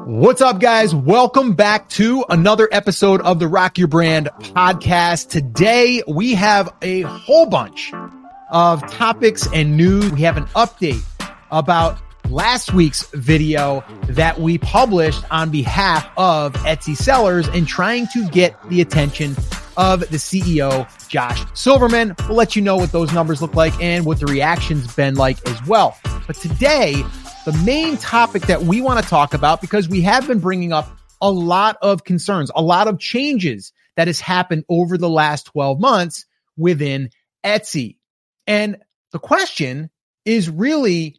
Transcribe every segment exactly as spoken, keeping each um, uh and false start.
What's up, guys? Welcome back to another episode of the Rock Your Brand podcast. Today, we have a whole bunch of topics and news. We have an update about last week's video that we published on behalf of Etsy sellers and trying to get the attention of the C E O, Josh Silverman. We'll let you know what those numbers look like and what the reaction's been like as well. But today, the main topic that we want to talk about, because we have been bringing up a lot of concerns, a lot of changes that has happened over the last twelve months within Etsy. And the question is really,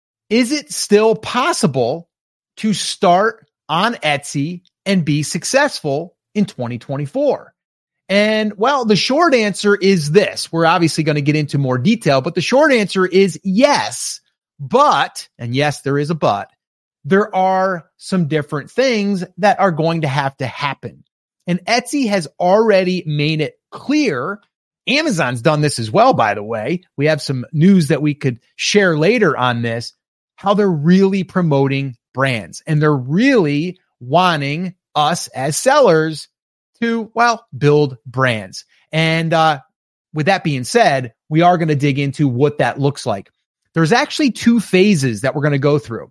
is it still possible to start on Etsy and be successful in twenty twenty-four? And well, the short answer is this. We're obviously going to get into more detail, but the short answer is yes. But, and yes, there is a but, there are some different things that are going to have to happen. And Etsy has already made it clear. Amazon's done this as well, by the way. We have some news that we could share later on this, how they're really promoting brands. And they're really wanting us as sellers to, well, build brands. And uh, with that being said, we are going to dig into what that looks like. There's actually two phases that we're going to go through.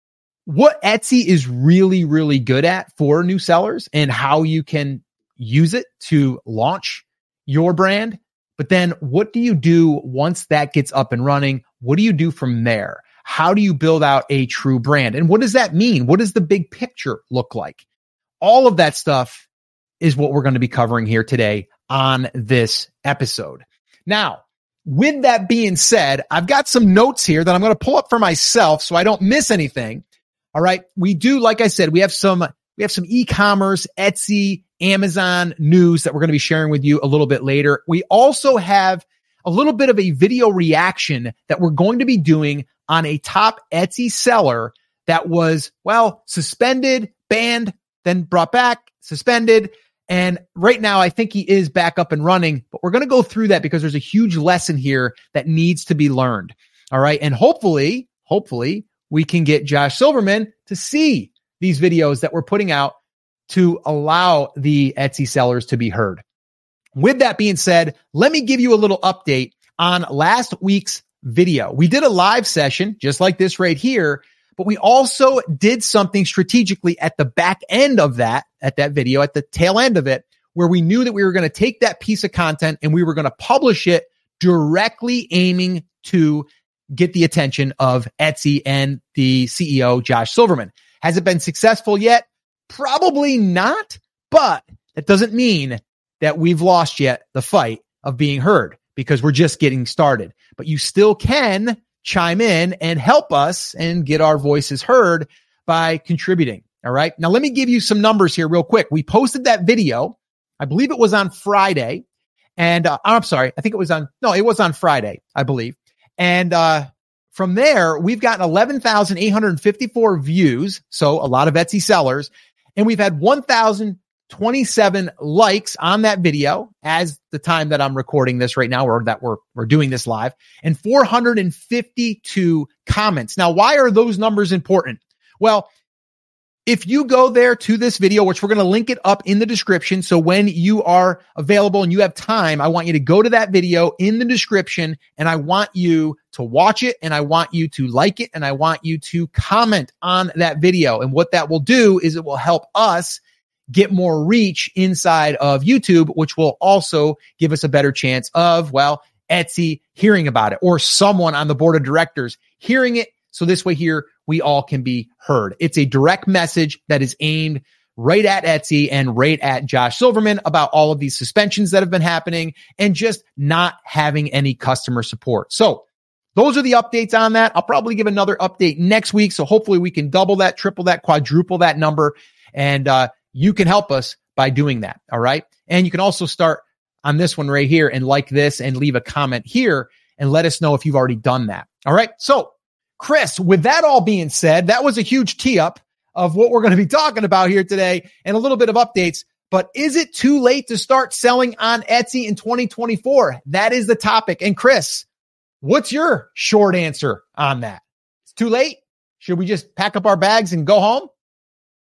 What Etsy is really, really good at for new sellers and how you can use it to launch your brand. But then what do you do once that gets up and running? What do you do from there? How do you build out a true brand? And what does that mean? What does the big picture look like? All of that stuff is what we're going to be covering here today on this episode. Now, with that being said, I've got some notes here that I'm going to pull up for myself so I don't miss anything. All right. We do, like I said, we have some, we have some e-commerce, Etsy, Amazon news that we're going to be sharing with you a little bit later. We also have a little bit of a video reaction that we're going to be doing on a top Etsy seller that was, well, suspended, banned, then brought back, suspended. And right now, I think he is back up and running, but we're going to go through that because there's a huge lesson here that needs to be learned. All right. And hopefully, hopefully we can get Josh Silverman to see these videos that we're putting out to allow the Etsy sellers to be heard. With that being said, let me give you a little update on last week's video. We did a live session just like this right here, but we also did something strategically at the back end of that, at that video, at the tail end of it, where we knew that we were going to take that piece of content and we were going to publish it directly aiming to get the attention of Etsy and the C E O, Josh Silverman. Has it been successful yet? Probably not, but that doesn't mean that we've lost yet the fight of being heard because we're just getting started. But you still can chime in and help us and get our voices heard by contributing. All right. Now, let me give you some numbers here real quick. We posted that video. I believe it was on Friday. And uh, I'm sorry. I think it was on, no, it was on Friday, I believe. And uh, from there, we've gotten eleven thousand eight hundred fifty-four views. So a lot of Etsy sellers. And we've had one thousand twenty-seven likes on that video as the time that I'm recording this right now, or that we're, we're doing this live, and four hundred fifty-two comments. Now, why are those numbers important? Well, if you go there to this video, which we're going to link it up in the description. So when you are available and you have time, I want you to go to that video in the description and I want you to watch it and I want you to like it and I want you to comment on that video. And what that will do is it will help us get more reach inside of YouTube, which will also give us a better chance of, well, Etsy hearing about it or someone on the board of directors hearing it. So this way here, we all can be heard. It's a direct message that is aimed right at Etsy and right at Josh Silverman about all of these suspensions that have been happening and just not having any customer support. So those are the updates on that. I'll probably give another update next week. So hopefully we can double that, triple that, quadruple that number. And uh, you can help us by doing that. All right. And you can also start on this one right here and like this and leave a comment here and let us know if you've already done that. All right. So Chris, with that all being said, that was a huge tee up of what we're going to be talking about here today and a little bit of updates. But is it too late to start selling on Etsy in twenty twenty-four? That is the topic. And Chris, what's your short answer on that? It's too late? Should we just pack up our bags and go home?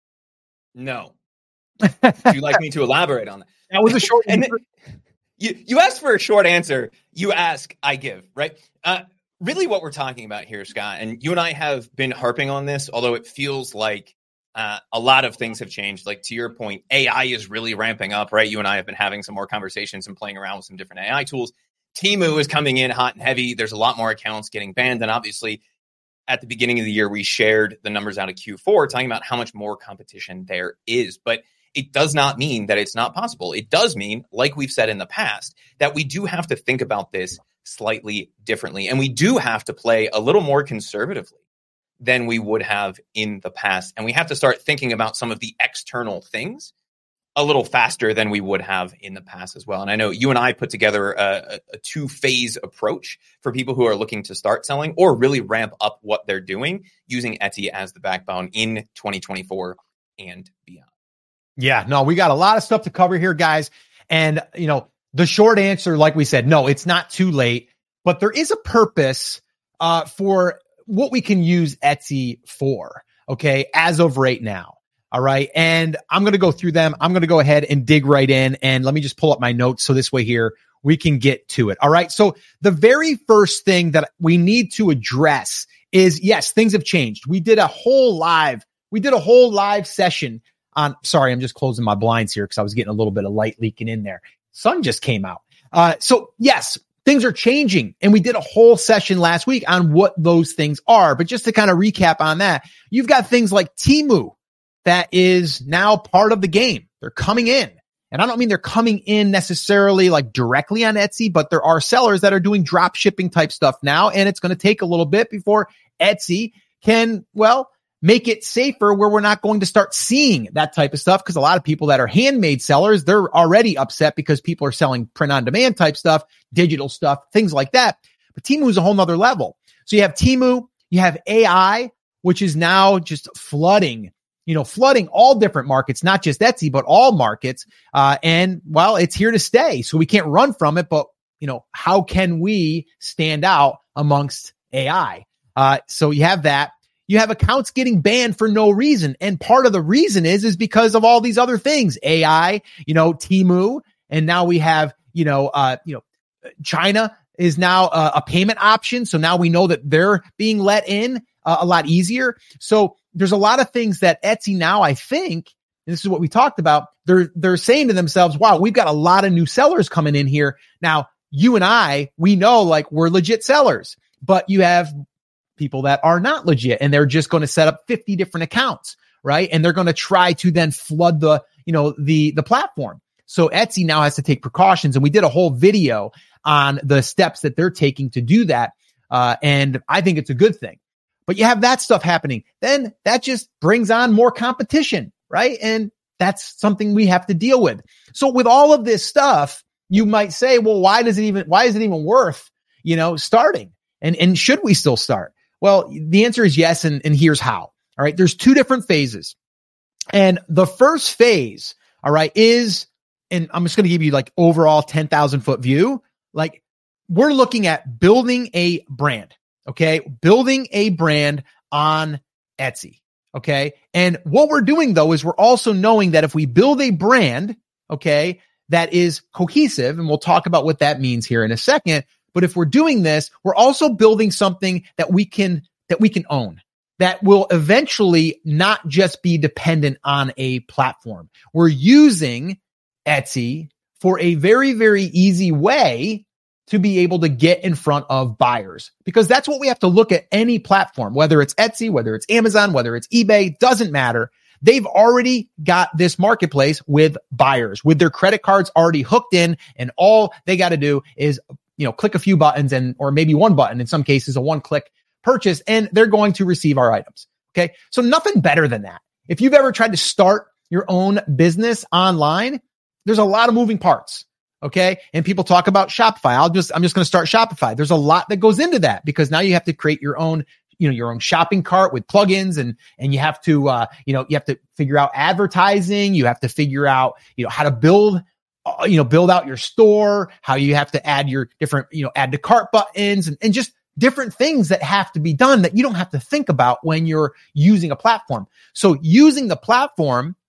No. Would you like me to elaborate on that? That was a short and answer. You, you asked for a short answer. You ask, I give, right? Uh, really what we're talking about here, Scott, and you and I have been harping on this, although it feels like uh, a lot of things have changed. Like to your point, A I is really ramping up, right? You and I have been having some more conversations and playing around with some different A I tools. Temu is coming in hot and heavy. There's a lot more accounts getting banned. And obviously, at the beginning of the year, we shared the numbers out of Q four talking about how much more competition there is. But it does not mean that it's not possible. It does mean, like we've said in the past, that we do have to think about this slightly differently. And we do have to play a little more conservatively than we would have in the past. And we have to start thinking about some of the external things a little faster than we would have in the past as well. And I know you and I put together a, a two-phase approach for people who are looking to start selling or really ramp up what they're doing using Etsy as the backbone in twenty twenty-four and beyond. Yeah, no, we got a lot of stuff to cover here, guys. And, you know, the short answer, like we said, no, it's not too late, but there is a purpose uh, for what we can use Etsy for, okay, as of right now. All right. And I'm going to go through them. I'm going to go ahead and dig right in. And let me just pull up my notes so this way here we can get to it. All right. So the very first thing that we need to address is, yes, things have changed. We did a whole live, we did a whole live session on, sorry, I'm just closing my blinds here because I was getting a little bit of light leaking in there. Sun just came out. Uh, so yes, things are changing. And we did a whole session last week on what those things are. But just to kind of recap on that, you've got things like Temu that is now part of the game. They're coming in. And I don't mean they're coming in necessarily like directly on Etsy, but there are sellers that are doing drop shipping type stuff now. And it's going to take a little bit before Etsy can, well, make it safer where we're not going to start seeing that type of stuff. Because a lot of people that are handmade sellers, they're already upset because people are selling print on demand type stuff, digital stuff, things like that. But Temu is a whole nother level. So you have Temu, you have A I, which is now just flooding, you know, flooding all different markets, not just Etsy, but all markets. Uh, and well, it's here to stay. So we can't run from it, but you know, how can we stand out amongst A I? Uh, so you have that. You have accounts getting banned for no reason. And part of the reason is, is because of all these other things, A I, you know, Temu. And now we have, you know, uh, you know, China is now uh, a payment option. So now we know that they're being let in uh, a lot easier. So there's a lot of things that Etsy now, I think, and this is what we talked about. They're, they're saying to themselves, wow, we've got a lot of new sellers coming in here. Now, you and I, we know like we're legit sellers, but you have people that are not legit and they're just going to set up fifty different accounts, right? And they're going to try to then flood the, you know, the, the platform. So Etsy now has to take precautions. And we did a whole video on the steps that they're taking to do that. Uh, and I think it's a good thing, but you have that stuff happening. Then that just brings on more competition, right? And that's something we have to deal with. So with all of this stuff, you might say, well, why does it even, why is it even worth, you know, starting? And, and should we still start? Well, the answer is yes. And, and here's how. All right. There's two different phases. And the first phase, all right, is, and I'm just going to give you like overall ten thousand foot view. Like we're looking at building a brand. Okay. Building a brand on Etsy. Okay. And what we're doing though, is we're also knowing that if we build a brand, okay, that is cohesive, and we'll talk about what that means here in a second. But if we're doing this, we're also building something that we can, that we can own, that will eventually not just be dependent on a platform. We're using Etsy for a very, very easy way to be able to get in front of buyers, because that's what we have to look at any platform, whether it's Etsy, whether it's Amazon, whether it's eBay, doesn't matter. They've already got this marketplace with buyers, with their credit cards already hooked in, and all they got to do is, you know, click a few buttons and, or maybe one button, in some cases, a one click purchase, and they're going to receive our items. Okay. So nothing better than that. If you've ever tried to start your own business online, there's a lot of moving parts. Okay. And people talk about Shopify. I'll just, I'm just going to start Shopify. There's a lot that goes into that, because now you have to create your own, you know, your own shopping cart with plugins, and, and you have to, uh, you know, you have to figure out advertising. You have to figure out, you know, how to build, uh, you know, build out your store, how you have to add your different, you know, add to cart buttons, and, and just different things that have to be done that you don't have to think about when you're using a platform. So using the platform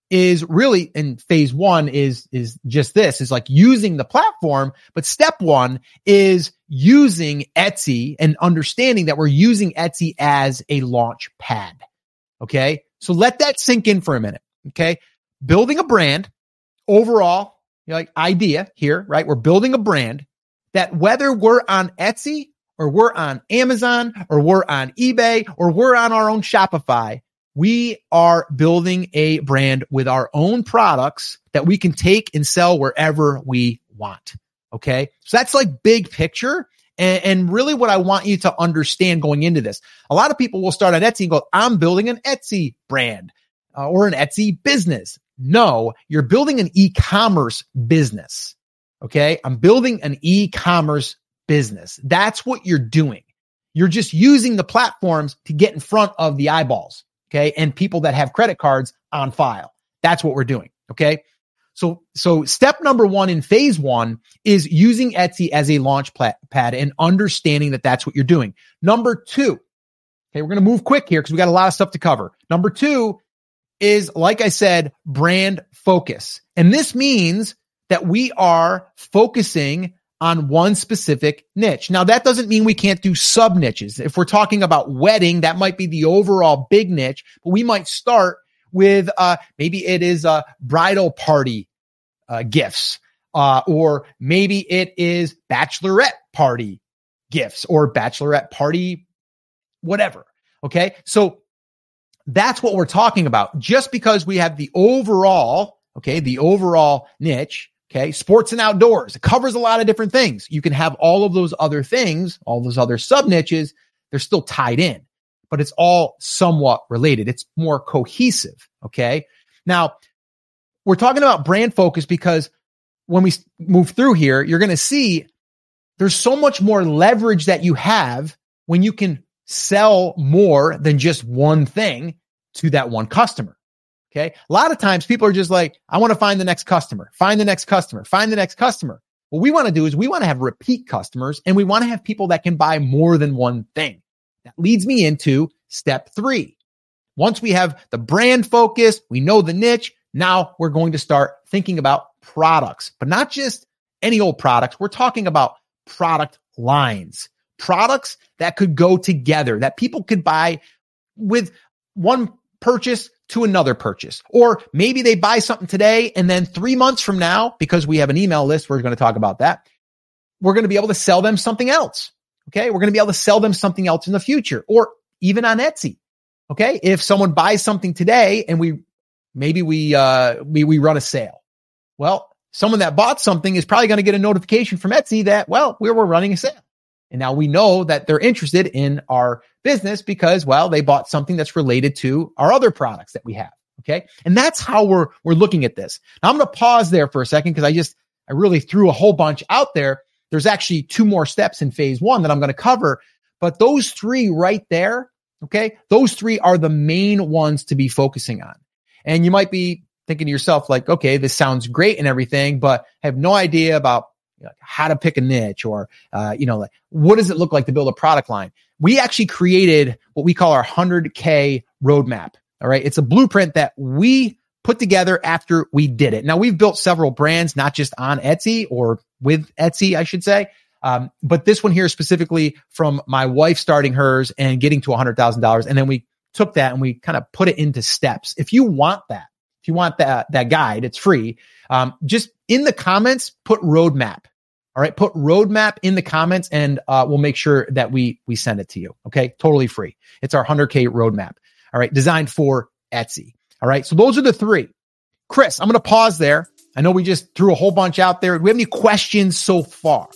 is really, and phase one is, is just this, is like using the platform. But step one is using Etsy and understanding that we're using Etsy as a launch pad. Okay. So let that sink in for a minute. Okay. Building a brand overall, you know, like idea here, right? We're building a brand that whether we're on Etsy or we're on Amazon or we're on eBay or we're on our own Shopify, we are building a brand with our own products that we can take and sell wherever we want. Okay. So that's like big picture. And, and really what I want you to understand going into this, a lot of people will start on Etsy and go, I'm building an Etsy brand uh, or an Etsy business. No, you're building an e-commerce business. Okay. I'm building an e-commerce business. That's what you're doing. You're just using the platforms to get in front of the eyeballs. Okay. And people that have credit cards on file. That's what we're doing. Okay. So, so step number one in phase one is using Etsy as a launch pad and understanding that that's what you're doing. Number two, okay, we're going to move quick here because we got a lot of stuff to cover. Number two is, like I said, brand focus. And this means that we are focusing on one specific niche. Now, that doesn't mean we can't do sub niches. If we're talking about wedding, that might be the overall big niche, but we might start with, uh, maybe it is, uh, bridal party, uh, gifts, uh, or maybe it is bachelorette party gifts or bachelorette party, whatever. Okay. So that's what we're talking about. Just because we have the overall, okay, the overall niche, okay, sports and outdoors, it covers a lot of different things. You can have all of those other things, all those other sub niches, they're still tied in, but it's all somewhat related. It's more cohesive. Okay. Now we're talking about brand focus because when we move through here, you're going to see there's so much more leverage that you have when you can sell more than just one thing to that one customer. Okay. A lot of times people are just like, I want to find the next customer, find the next customer, find the next customer. What we want to do is we want to have repeat customers and we want to have people that can buy more than one thing. That leads me into step three. Once we have the brand focus, we know the niche. Now we're going to start thinking about products, but not just any old products. We're talking about product lines, products that could go together, that people could buy with one purchase to another purchase. Or maybe they buy something today and then three months from now, because we have an email list, we're going to talk about that. We're going to be able to sell them something else. Okay. We're going to be able to sell them something else in the future or even on Etsy. Okay. If someone buys something today and we, maybe we, uh, we, we run a sale. Well, someone that bought something is probably going to get a notification from Etsy that, well, we were running a sale. And now we know that they're interested in our business because, well, they bought something that's related to our other products that we have. Okay. And that's how we're, we're looking at this. Now I'm going to pause there for a second because I just, I really threw a whole bunch out there. There's actually two more steps in phase one that I'm going to cover, but those three right there, okay, those three are the main ones to be focusing on. And you might be thinking to yourself like, okay, this sounds great and everything, but I have no idea about like how to pick a niche or, uh, you know, like what does it look like to build a product line? We actually created what we call our one hundred K roadmap. All right. It's a blueprint that we put together after we did it. Now we've built several brands, not just on Etsy or with Etsy, I should say. Um, but this one here specifically from my wife starting hers and getting to one hundred thousand dollars. And then we took that and we kind of put it into steps. If you want that, if you want that, that guide, it's free. Um, just in the comments, put roadmap. All right. Put roadmap in the comments and, uh, we'll make sure that we, we send it to you. Okay. Totally free. It's our one hundred K roadmap. All right. Designed for Etsy. All right. So those are the three. Chris, I'm going to pause there. I know we just threw a whole bunch out there. Do we have any questions so far?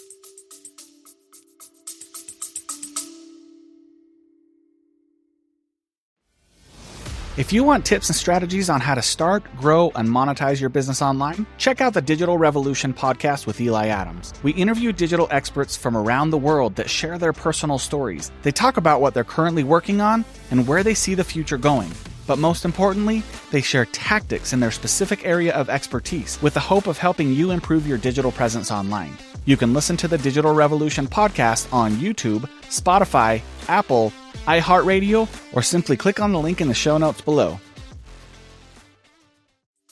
If you want tips and strategies on how to start, grow, and monetize your business online, check out the Digital Revolution podcast with Eli Adams. We interview digital experts from around the world that share their personal stories. They talk about what they're currently working on and where they see the future going. But most importantly, they share tactics in their specific area of expertise with the hope of helping you improve your digital presence online. You can listen to the Digital Revolution podcast on YouTube, Spotify, Apple, iHeartRadio, or simply click on the link in the show notes below.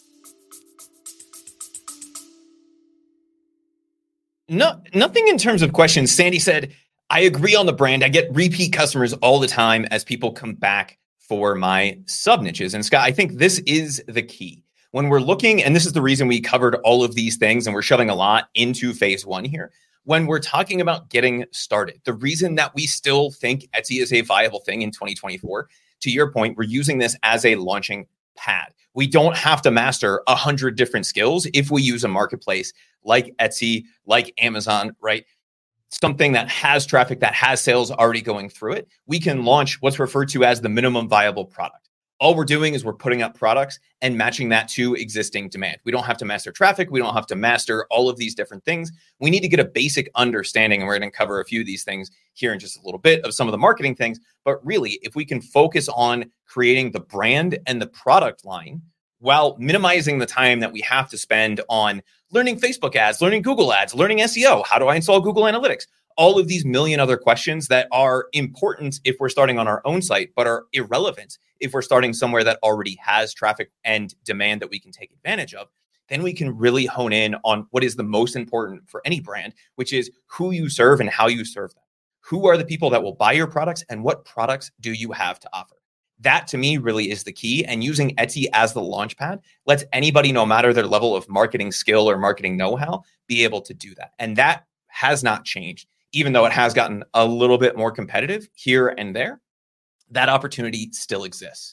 No, nothing in terms of questions. Sandy said, I agree on the brand. I get repeat customers all the time as people come back for my sub niches. And Scott, I think this is the key. When we're looking, and this is the reason we covered all of these things and we're shoving a lot into phase one here. When we're talking about getting started, the reason that we still think Etsy is a viable thing in twenty twenty-four, to your point, we're using this as a launching pad. We don't have to master a hundred different skills if we use a marketplace like Etsy, like Amazon, right? Something that has traffic, that has sales already going through it. We can launch what's referred to as the minimum viable product. All we're doing is we're putting up products and matching that to existing demand. We don't have to master traffic. We don't have to master all of these different things. We need to get a basic understanding, and we're going to cover a few of these things here in just a little bit of some of the marketing things. But really, if we can focus on creating the brand and the product line while minimizing the time that we have to spend on learning Facebook ads, learning Google ads, learning S E O, how do I install Google Analytics? All of these million other questions that are important if we're starting on our own site, but are irrelevant if we're starting somewhere that already has traffic and demand that we can take advantage of, then we can really hone in on what is the most important for any brand, which is who you serve and how you serve them. Who are the people that will buy your products and what products do you have to offer? That to me really is the key. And using Etsy as the launchpad lets anybody, no matter their level of marketing skill or marketing know-how, be able to do that. And that has not changed. Even though it has gotten a little bit more competitive here and there, that opportunity still exists.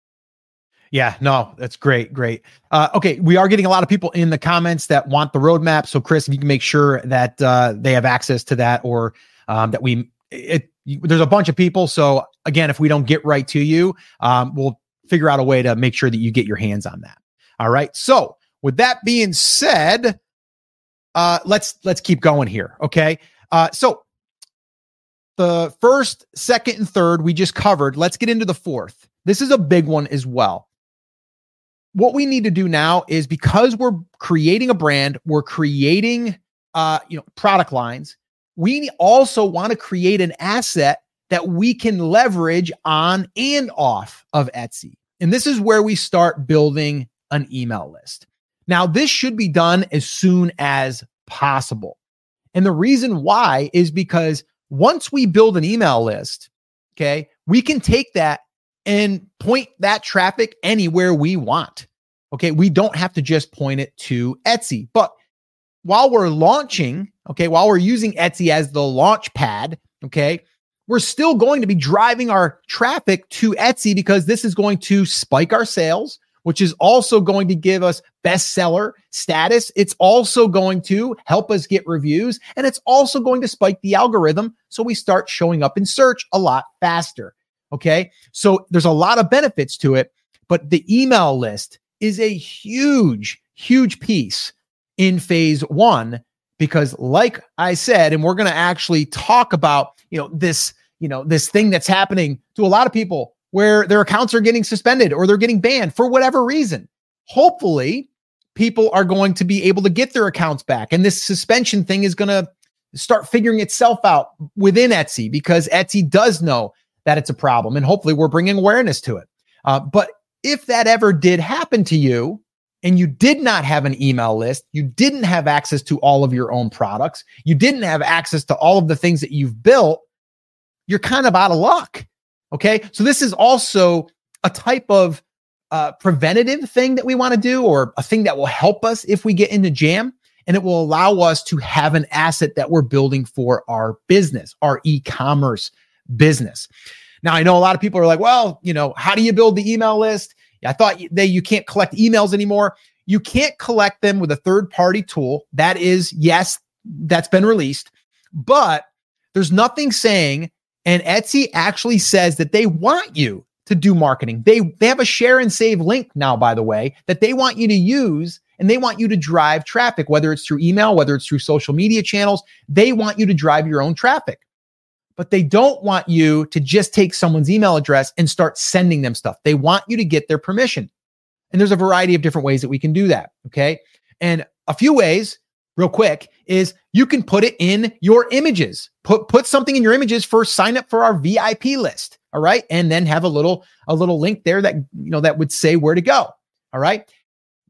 Yeah, no, that's great. Great. Uh, okay. We are getting a lot of people in the comments that want the roadmap. So Chris, if you can make sure that uh, they have access to that, or um, that we, it, there's a bunch of people. So again, if we don't get right to you, um, we'll figure out a way to make sure that you get your hands on that. All right. So with that being said, uh, let's, let's keep going here. Okay. Uh, so the first, second, and third we just covered. Let's get into the fourth. This is a big one as well. What we need to do now is, because we're creating a brand, we're creating uh, you know, product lines, we also want to create an asset that we can leverage on and off of Etsy. And this is where we start building an email list. Now, this should be done as soon as possible. And the reason why is because once we build an email list, okay, we can take that and point that traffic anywhere we want. Okay, we don't have to just point it to Etsy. But while we're launching, okay, while we're using Etsy as the launch pad, okay, we're still going to be driving our traffic to Etsy, because this is going to spike our sales, which is also going to give us bestseller status. It's also going to help us get reviews, and it's also going to spike the algorithm, so we start showing up in search a lot faster. Okay, so there's a lot of benefits to it, but the email list is a huge, huge piece in phase one, because like I said, and we're going to actually talk about, you know, this, you know, this thing that's happening to a lot of people where their accounts are getting suspended or they're getting banned for whatever reason. Hopefully, people are going to be able to get their accounts back. And this suspension thing is going to start figuring itself out within Etsy, because Etsy does know that it's a problem. And hopefully we're bringing awareness to it. Uh, but if that ever did happen to you and you did not have an email list, you didn't have access to all of your own products, you didn't have access to all of the things that you've built, you're kind of out of luck. Okay. So this is also a type of uh, preventative thing that we want to do, or a thing that will help us if we get into jam, and it will allow us to have an asset that we're building for our business, our e-commerce business. Now, I know a lot of people are like, well, you know, how do you build the email list? I thought that you can't collect emails anymore. You can't collect them with a third-party tool. That is, yes, that's been released, but there's nothing saying, and Etsy actually says that they want you to do marketing. They, they have a share and save link now, by the way, that they want you to use, and they want you to drive traffic, whether it's through email, whether it's through social media channels. They want you to drive your own traffic. But they don't want you to just take someone's email address and start sending them stuff. They want you to get their permission. And there's a variety of different ways that we can do that. Okay. And a few ways, real quick, is you can put it in your images. Put, put something in your images for sign up for our V I P list. All right. And then have a little, a little link there that, you know, that would say where to go. All right.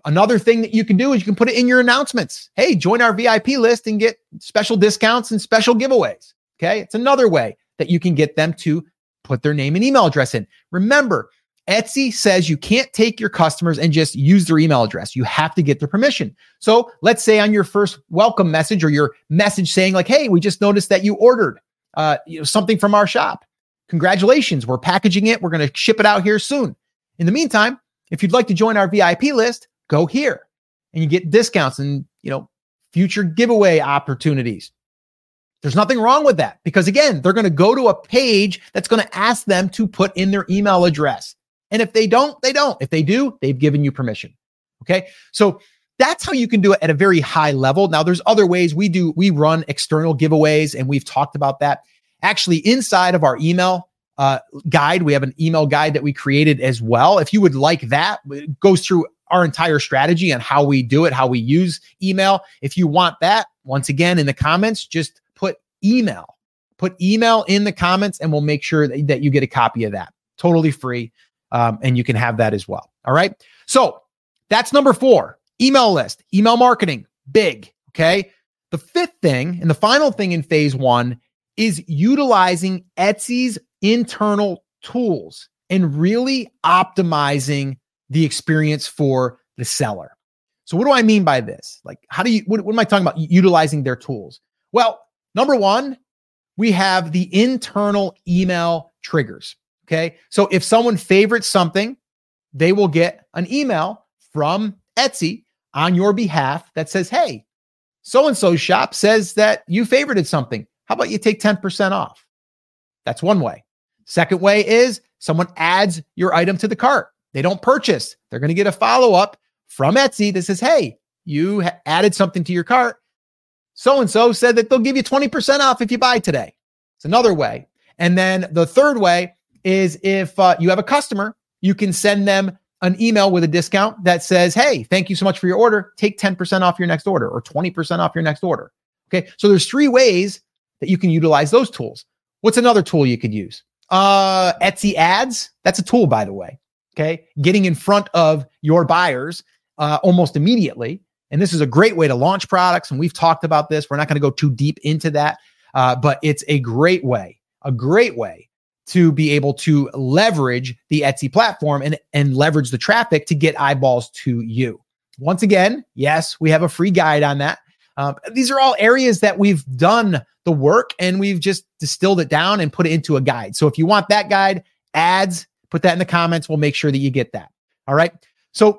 Another thing that you can do is you can put it in your announcements. Hey, join our V I P list and get special discounts and special giveaways. Okay. It's another way that you can get them to put their name and email address in. Remember, Etsy says you can't take your customers and just use their email address. You have to get their permission. So let's say on your first welcome message or your message saying like, hey, we just noticed that you ordered uh, you know, something from our shop. Congratulations. We're packaging it. We're going to ship it out here soon. In the meantime, if you'd like to join our V I P list, go here and you get discounts and, you know, future giveaway opportunities. There's nothing wrong with that because again, they're going to go to a page that's going to ask them to put in their email address. And if they don't, they don't. If they do, they've given you permission. Okay. So that's how you can do it at a very high level. Now there's other ways we do. We run external giveaways and we've talked about that. Actually, inside of our email uh, guide, we have an email guide that we created as well. If you would like that, it goes through our entire strategy on how we do it, how we use email. If you want that, once again, in the comments, just put email, put email in the comments and we'll make sure that, that you get a copy of that. Totally free. Um, and you can have that as well. All right. So that's number four, email list, email marketing, big. Okay. The fifth thing and the final thing in phase one is utilizing Etsy's internal tools and really optimizing the experience for the seller. So what do I mean by this? Like, how do you, what, what am I talking about? Utilizing their tools. Well, number one, we have the internal email triggers. Okay. So if someone favorites something, they will get an email from Etsy on your behalf that says, hey, so-and-so shop says that you favorited something. How about you take ten percent off? That's one way. Second way is someone adds your item to the cart. They don't purchase. They're going to get a follow-up from Etsy that says, hey, you ha- added something to your cart. So-and-so said that they'll give you twenty percent off if you buy today. It's another way. And then the third way is if uh, you have a customer, you can send them an email with a discount that says, hey, thank you so much for your order. Take ten percent off your next order or twenty percent off your next order. Okay. So there's three ways that you can utilize those tools. What's another tool you could use? Uh, Etsy ads. That's a tool, by the way. Okay. Getting in front of your buyers uh, almost immediately. And this is a great way to launch products. And we've talked about this. We're not going to go too deep into that, uh, but it's a great way, a great way to be able to leverage the Etsy platform and, and leverage the traffic to get eyeballs to you. Once again, yes, we have a free guide on that. Um, these are all areas that we've done the work and we've just distilled it down and put it into a guide. So if you want that guide, ads, put that in the comments. We'll make sure that you get that. All right. So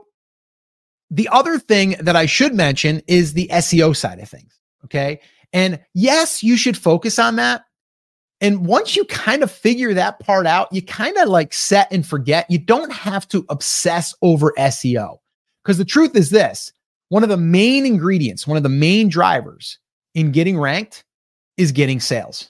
the other thing that I should mention is the S E O side of things. Okay. And yes, you should focus on that. And once you kind of figure that part out, you kind of like set and forget. You don't have to obsess over S E O because the truth is this. One of the main ingredients, one of the main drivers in getting ranked is getting sales.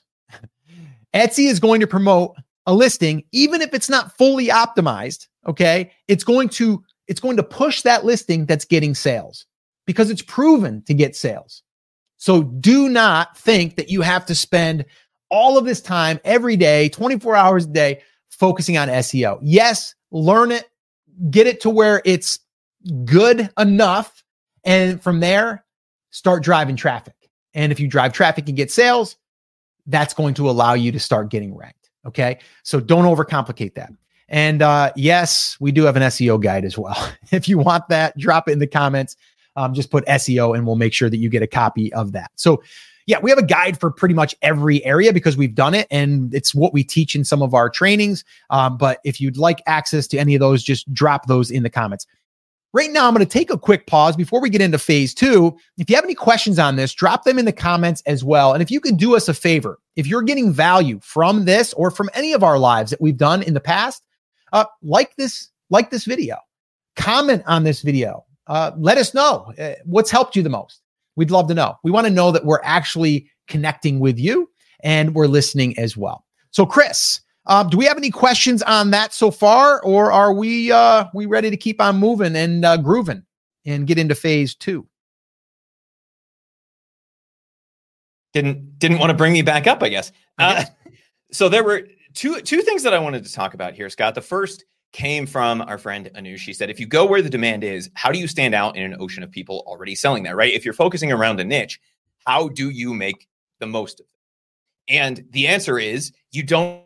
Etsy is going to promote a listing, even if it's not fully optimized. Okay. It's going to, it's going to push that listing that's getting sales because it's proven to get sales. So do not think that you have to spend all of this time every day, twenty-four hours a day, focusing on S E O. Yes, learn it, get it to where it's good enough. And from there, start driving traffic. And if you drive traffic and get sales, that's going to allow you to start getting ranked. Okay. So don't overcomplicate that. And uh, yes, we do have an S E O guide as well. If you want that, drop it in the comments. Um, just put S E O and we'll make sure that you get a copy of that. So yeah, we have a guide for pretty much every area because we've done it and it's what we teach in some of our trainings. Um, but if you'd like access to any of those, just drop those in the comments. Right now, I'm going to take a quick pause before we get into phase two. If you have any questions on this, drop them in the comments as well. And if you could do us a favor, if you're getting value from this or from any of our lives that we've done in the past, uh, like this, like this video, comment on this video. Uh, let us know uh, what's helped you the most. We'd love to know. We want to know that we're actually connecting with you and we're listening as well. So Chris, um, do we have any questions on that so far, or are we uh, we ready to keep on moving and uh, grooving and get into phase two? Didn't didn't want to bring me back up, I guess. Uh, so there were two two things that I wanted to talk about here, Scott. The first, came from our friend Anu. She said, if you go where the demand is, how do you stand out in an ocean of people already selling that, right? If you're focusing around a niche, how do you make the most of it? And the answer is you don't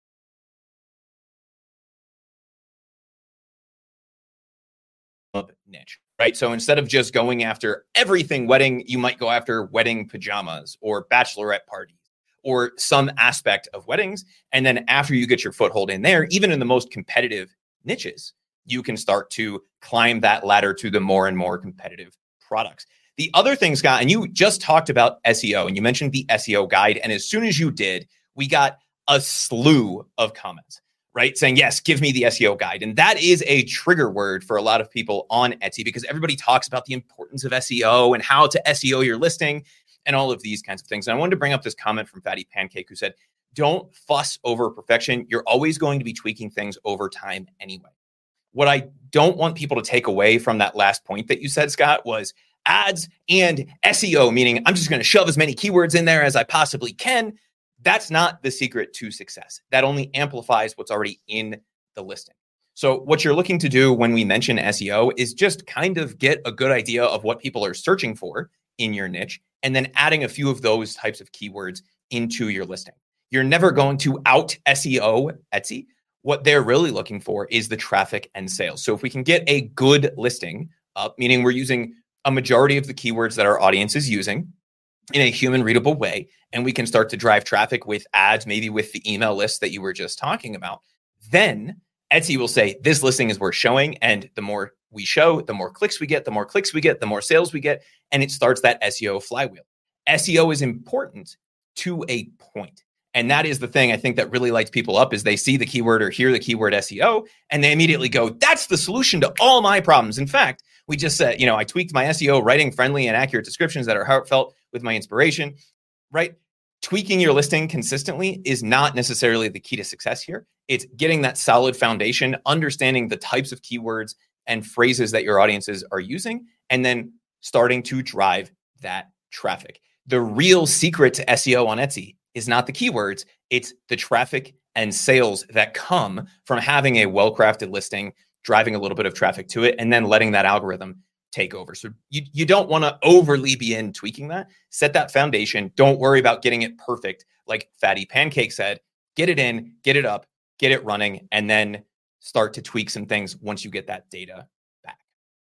niche, right? So instead of just going after everything wedding, you might go after wedding pajamas or bachelorette parties or some aspect of weddings. And then after you get your foothold in there, even in the most competitive niches, you can start to climb that ladder to the more and more competitive products. The other thing, Scott, and you just talked about S E O and you mentioned the S E O guide. And as soon as you did, we got a slew of comments, right? Saying, yes, give me the S E O guide. And that is a trigger word for a lot of people on Etsy because everybody talks about the importance of S E O and how to S E O your listing and all of these kinds of things. And I wanted to bring up this comment from Fatty Pancake who said, don't fuss over perfection. You're always going to be tweaking things over time anyway. What I don't want people to take away from that last point that you said, Scott, was ads and S E O, meaning I'm just going to shove as many keywords in there as I possibly can. That's not the secret to success. That only amplifies what's already in the listing. So what you're looking to do when we mention S E O is just kind of get a good idea of what people are searching for in your niche, and then adding a few of those types of keywords into your listing. You're never going to out S E O Etsy. What they're really looking for is the traffic and sales. So if we can get a good listing up, meaning we're using a majority of the keywords that our audience is using in a human readable way, and we can start to drive traffic with ads, maybe with the email list that you were just talking about, then Etsy will say this listing is worth showing. And the more we show, the more clicks we get, the more clicks we get, the more sales we get. And it starts that S E O flywheel. S E O is important to a point. And that is the thing I think that really lights people up is they see the keyword or hear the keyword S E O and they immediately go, that's the solution to all my problems. In fact, we just said, you know, I tweaked my S E O, writing friendly and accurate descriptions that are heartfelt with my inspiration, right? Tweaking your listing consistently is not necessarily the key to success here. It's getting that solid foundation, understanding the types of keywords and phrases that your audiences are using, and then starting to drive that traffic. The real secret to S E O on Etsy is not the keywords, it's the traffic and sales that come from having a well-crafted listing, driving a little bit of traffic to it, and then letting that algorithm take over. So you, you don't want to overly be in tweaking that. Set that foundation. Don't worry about getting it perfect. Like Fatty Pancake said, get it in, get it up, get it running, and then start to tweak some things once you get that data back.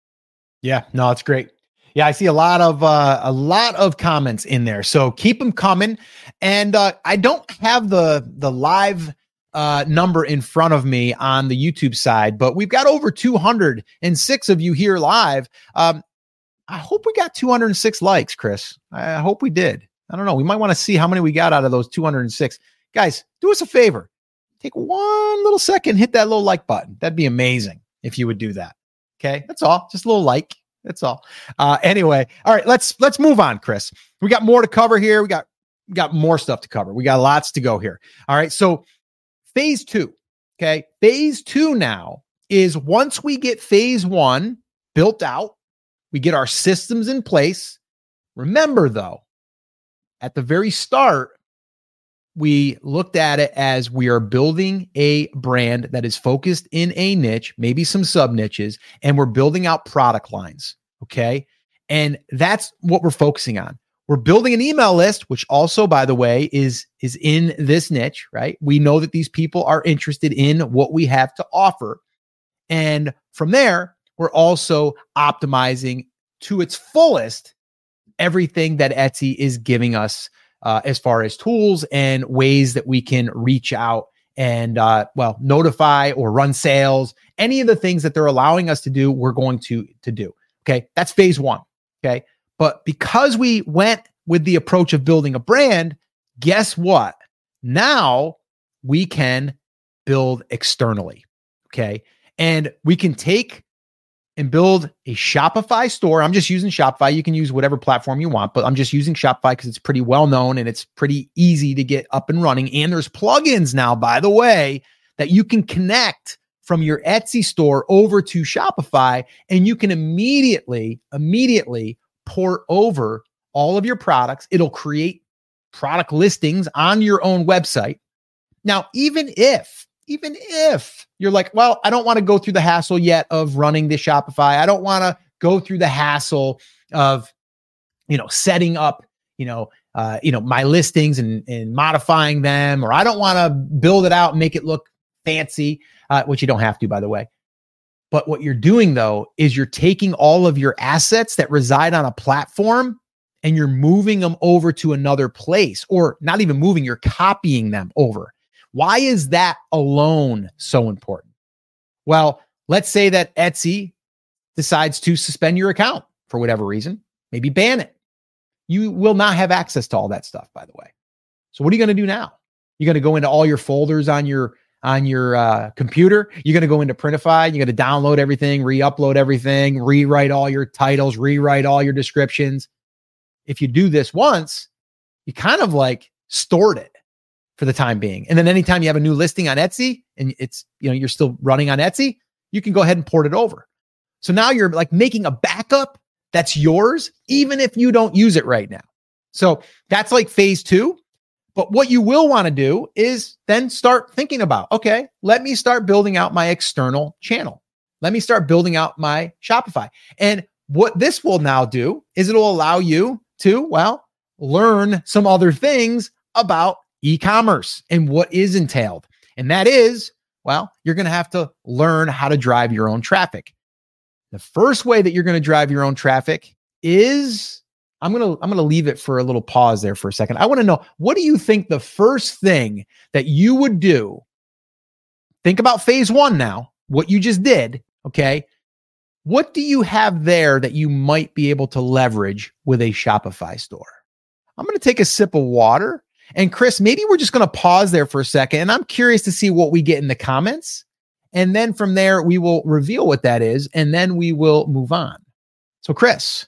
Yeah, no, it's great. Yeah, I see a lot of uh, a lot of comments in there, so keep them coming. And uh, I don't have the the live uh, number in front of me on the YouTube side, but we've got over two hundred six of you here live. Um, I hope we got two hundred six likes, Chris. I hope we did. I don't know. We might want to see how many we got out of those two hundred six. Guys, do us a favor. Take one little second, hit that little like button. That'd be amazing if you would do that. Okay, that's all. Just a little like. That's all. Uh, anyway, all right, let's let's move on, Chris. We got more to cover here. We got we got more stuff to cover. We got lots to go here. All right, so phase two. Okay, phase two now is once we get phase one built out, we get our systems in place. Remember, though, at the very start, we looked at it as we are building a brand that is focused in a niche, maybe some sub niches, and we're building out product lines. Okay. And that's what we're focusing on. We're building an email list, which also, by the way, is, is in this niche, right? We know that these people are interested in what we have to offer. And from there, we're also optimizing to its fullest everything that Etsy is giving us Uh, as far as tools and ways that we can reach out and, uh, well, notify or run sales, any of the things that they're allowing us to do, we're going to, to do. Okay. That's phase one. Okay. But because we went with the approach of building a brand, guess what? Now we can build externally. Okay. And we can take and build a Shopify store. I'm just using Shopify. You can use whatever platform you want, but I'm just using Shopify because it's pretty well known and it's pretty easy to get up and running. And there's plugins now, by the way, that you can connect from your Etsy store over to Shopify, and you can immediately, immediately port over all of your products. It'll create product listings on your own website. Now, even if even if you're like, well, I don't want to go through the hassle yet of running the Shopify. I don't want to go through the hassle of, you know, setting up, you know, uh, you know, my listings and, and modifying them, or I don't want to build it out and make it look fancy, uh, which you don't have to, by the way. But what you're doing though, is you're taking all of your assets that reside on a platform and you're moving them over to another place, or not even moving, you're copying them over. Why is that alone so important? Well, let's say that Etsy decides to suspend your account for whatever reason, maybe ban it. You will not have access to all that stuff, by the way. So what are you going to do now? You're going to go into all your folders on your on your uh, computer. You're going to go into Printify. You're going to download everything, re-upload everything, rewrite all your titles, rewrite all your descriptions. If you do this once, you kind of like stored it for the time being. And then anytime you have a new listing on Etsy and it's, you know, you're still running on Etsy, you can go ahead and port it over. So now you're like making a backup that's yours, even if you don't use it right now. So that's like phase two. But what you will want to do is then start thinking about, okay, let me start building out my external channel. Let me start building out my Shopify. And what this will now do is it'll allow you to, well, learn some other things about e-commerce and what is entailed. And that is, well, you're going to have to learn how to drive your own traffic. The first way that you're going to drive your own traffic is, I'm going to, I'm going to leave it for a little pause there for a second. I want to know, what do you think the first thing that you would do? Think about phase one now, what you just did. Okay. What do you have there that you might be able to leverage with a Shopify store? I'm going to take a sip of water. And Chris, maybe we're just going to pause there for a second. And I'm curious to see what we get in the comments. And then from there, we will reveal what that is. And then we will move on. So Chris,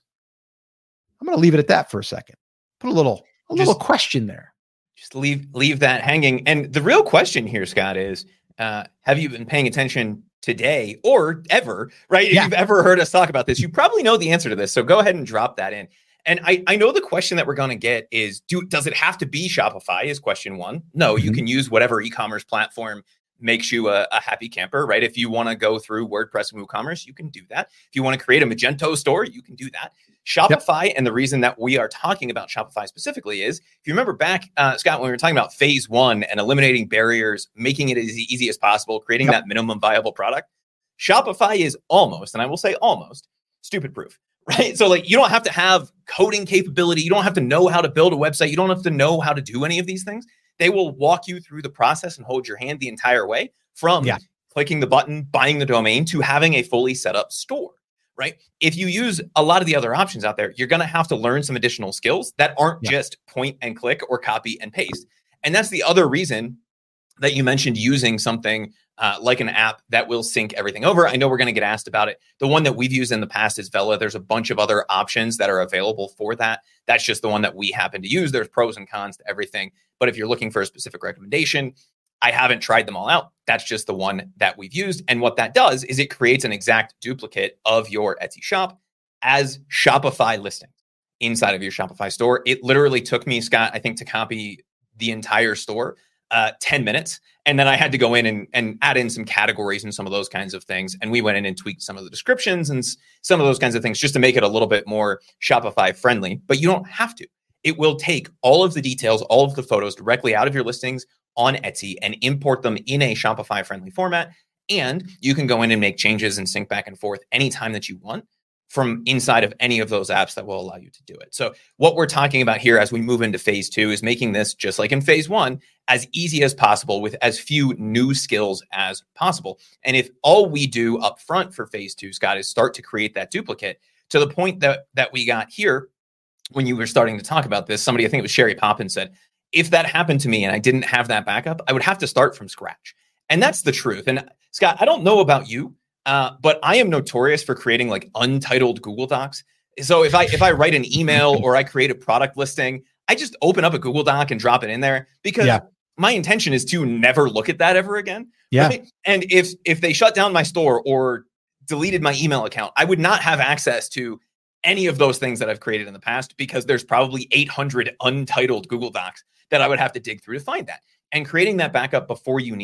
I'm going to leave it at that for a second. Put a little, a just, little question there. Just leave, leave that hanging. And the real question here, Scott, is, uh, have you been paying attention today or ever, right? If yeah. you've ever heard us talk about this, you probably know the answer to this. So go ahead and drop that in. And I, I know the question that we're going to get is, do does it have to be Shopify is question one. No, mm-hmm. you can use whatever e-commerce platform makes you a, a happy camper, right? If you want to go through WordPress and WooCommerce, you can do that. If you want to create a Magento store, you can do that. Shopify, yep. and the reason that we are talking about Shopify specifically is, if you remember back, uh, Scott, when we were talking about phase one and eliminating barriers, making it as easy as possible, creating yep. that minimum viable product, Shopify is almost, and I will say almost, stupid proof, right? So like, you don't have to have coding capability. You don't have to know how to build a website. You don't have to know how to do any of these things. They will walk you through the process and hold your hand the entire way from yeah. clicking the button, buying the domain, to having a fully set up store, right? If you use a lot of the other options out there, you're going to have to learn some additional skills that aren't yeah. just point and click or copy and paste. And that's the other reason that you mentioned using something uh, like an app that will sync everything over. I know we're going to get asked about it. The one that we've used in the past is Vela. There's a bunch of other options that are available for that. That's just the one that we happen to use. There's pros and cons to everything. But if you're looking for a specific recommendation, I haven't tried them all out. That's just the one that we've used. And what that does is it creates an exact duplicate of your Etsy shop as Shopify listings inside of your Shopify store. It literally took me, Scott, I think, to copy the entire store uh, ten minutes. And then I had to go in and, and add in some categories and some of those kinds of things. And we went in and tweaked some of the descriptions and s- some of those kinds of things just to make it a little bit more Shopify friendly. But you don't have to. It will take all of the details, all of the photos directly out of your listings on Etsy and import them in a Shopify friendly format. And you can go in and make changes and sync back and forth anytime that you want from inside of any of those apps that will allow you to do it. So what we're talking about here as we move into phase two is making this, just like in phase one, as easy as possible with as few new skills as possible. And if all we do up front for phase two, Scott, is start to create that duplicate to the point that, that we got here when you were starting to talk about this, somebody, I think it was Sherry Poppins, said, if that happened to me and I didn't have that backup, I would have to start from scratch. And that's the truth. And Scott, I don't know about you, uh, but I am notorious for creating like untitled Google Docs. So if I if I write an email or I create a product listing, I just open up a Google Doc and drop it in there because yeah. my intention is to never look at that ever again. Yeah. Right? And if if they shut down my store or deleted my email account, I would not have access to any of those things that I've created in the past because there's probably eight hundred untitled Google Docs that I would have to dig through to find that. And creating that backup before you need it,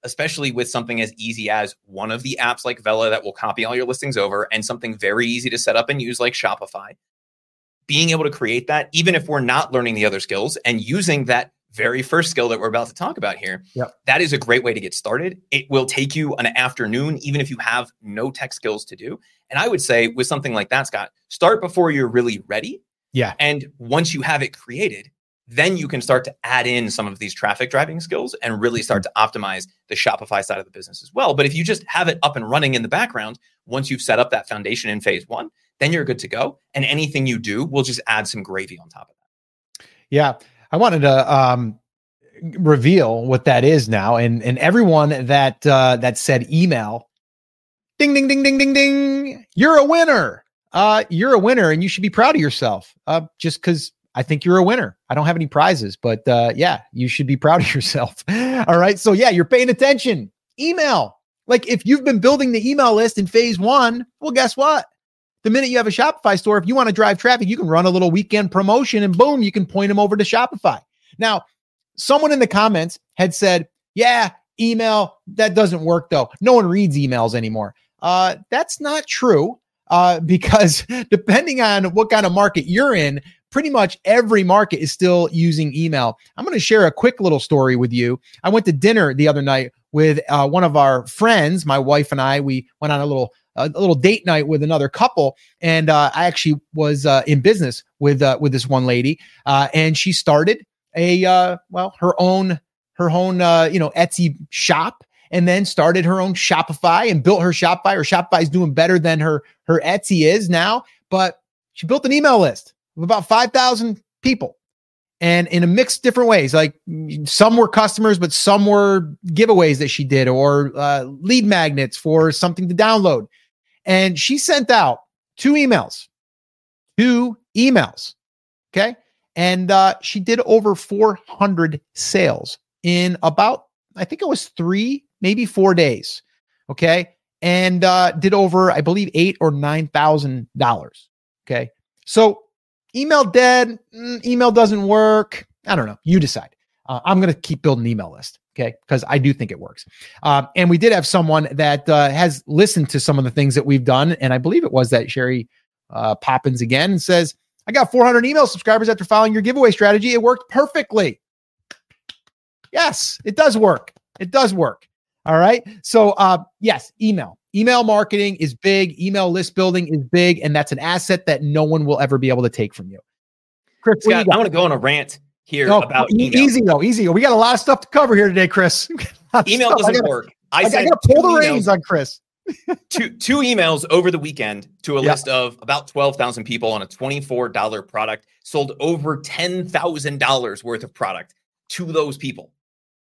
especially with something as easy as one of the apps like Vela that will copy all your listings over, and something very easy to set up and use like Shopify. Being able to create that, even if we're not learning the other skills and using that very first skill that we're about to talk about here, yep. that is a great way to get started. It will take you an afternoon, even if you have no tech skills to do. And I would say with something like that, Scott, start before you're really ready. Yeah. And once you have it created, then you can start to add in some of these traffic driving skills and really start to optimize the Shopify side of the business as well. But if you just have it up and running in the background, once you've set up that foundation in phase one, then you're good to go. And anything you do will just add some gravy on top of that. Yeah. I wanted to um, reveal what that is now. And, and everyone that, uh, that said email, ding, ding, ding, ding, ding, ding, you're a winner. Uh, you're a winner and you should be proud of yourself. Uh, just because I think you're a winner. I don't have any prizes, but uh, yeah, you should be proud of yourself. All right. So yeah, you're paying attention. Email. Like if you've been building the email list in phase one, well, guess what? The minute you have a Shopify store, if you want to drive traffic, you can run a little weekend promotion and boom, you can point them over to Shopify. Now, someone in the comments had said, yeah, email, that doesn't work though. No one reads emails anymore. Uh, that's not true uh, because depending on what kind of market you're in, pretty much every market is still using email. I'm going to share a quick little story with you. I went to dinner the other night with uh, one of our friends, my wife and I. We went on a little a little date night with another couple. And uh, I actually was uh, in business with uh, with this one lady. Uh, and she started a, uh, well, her own, her own, uh, you know, Etsy shop, and then started her own Shopify and built her Shopify. Her Shopify is doing better than her, her Etsy is now. But she built an email list of about five thousand people. And in a mixed different ways, like some were customers, but some were giveaways that she did or uh, lead magnets for something to download. And she sent out two emails, two emails. Okay. And uh, she did over four hundred sales in about, I think it was three, maybe four days. Okay. And uh, did over, I believe, eight or nine thousand dollars. Okay. So email dead, mm, email doesn't work. I don't know. You decide. Uh, I'm going to keep building an email list. Okay. Because I do think it works. Um, and we did have someone that uh, has listened to some of the things that we've done. And I believe it was that Sherry uh, Poppins again and says, I got four hundred email subscribers after following your giveaway strategy. It worked perfectly. Yes, it does work. It does work. All right. So uh, yes, email. Email marketing is big. Email list building is big. And that's an asset that no one will ever be able to take from you. Chris, Scott, I want to go on a rant here no, about e- email. Easy though, easy. We got a lot of stuff to cover here today, Chris. Email doesn't I gotta, work. I, I, I got to pull the reins on Chris. two, two emails over the weekend to a yep. list of about twelve thousand people on a twenty-four dollars product, sold over ten thousand dollars worth of product to those people.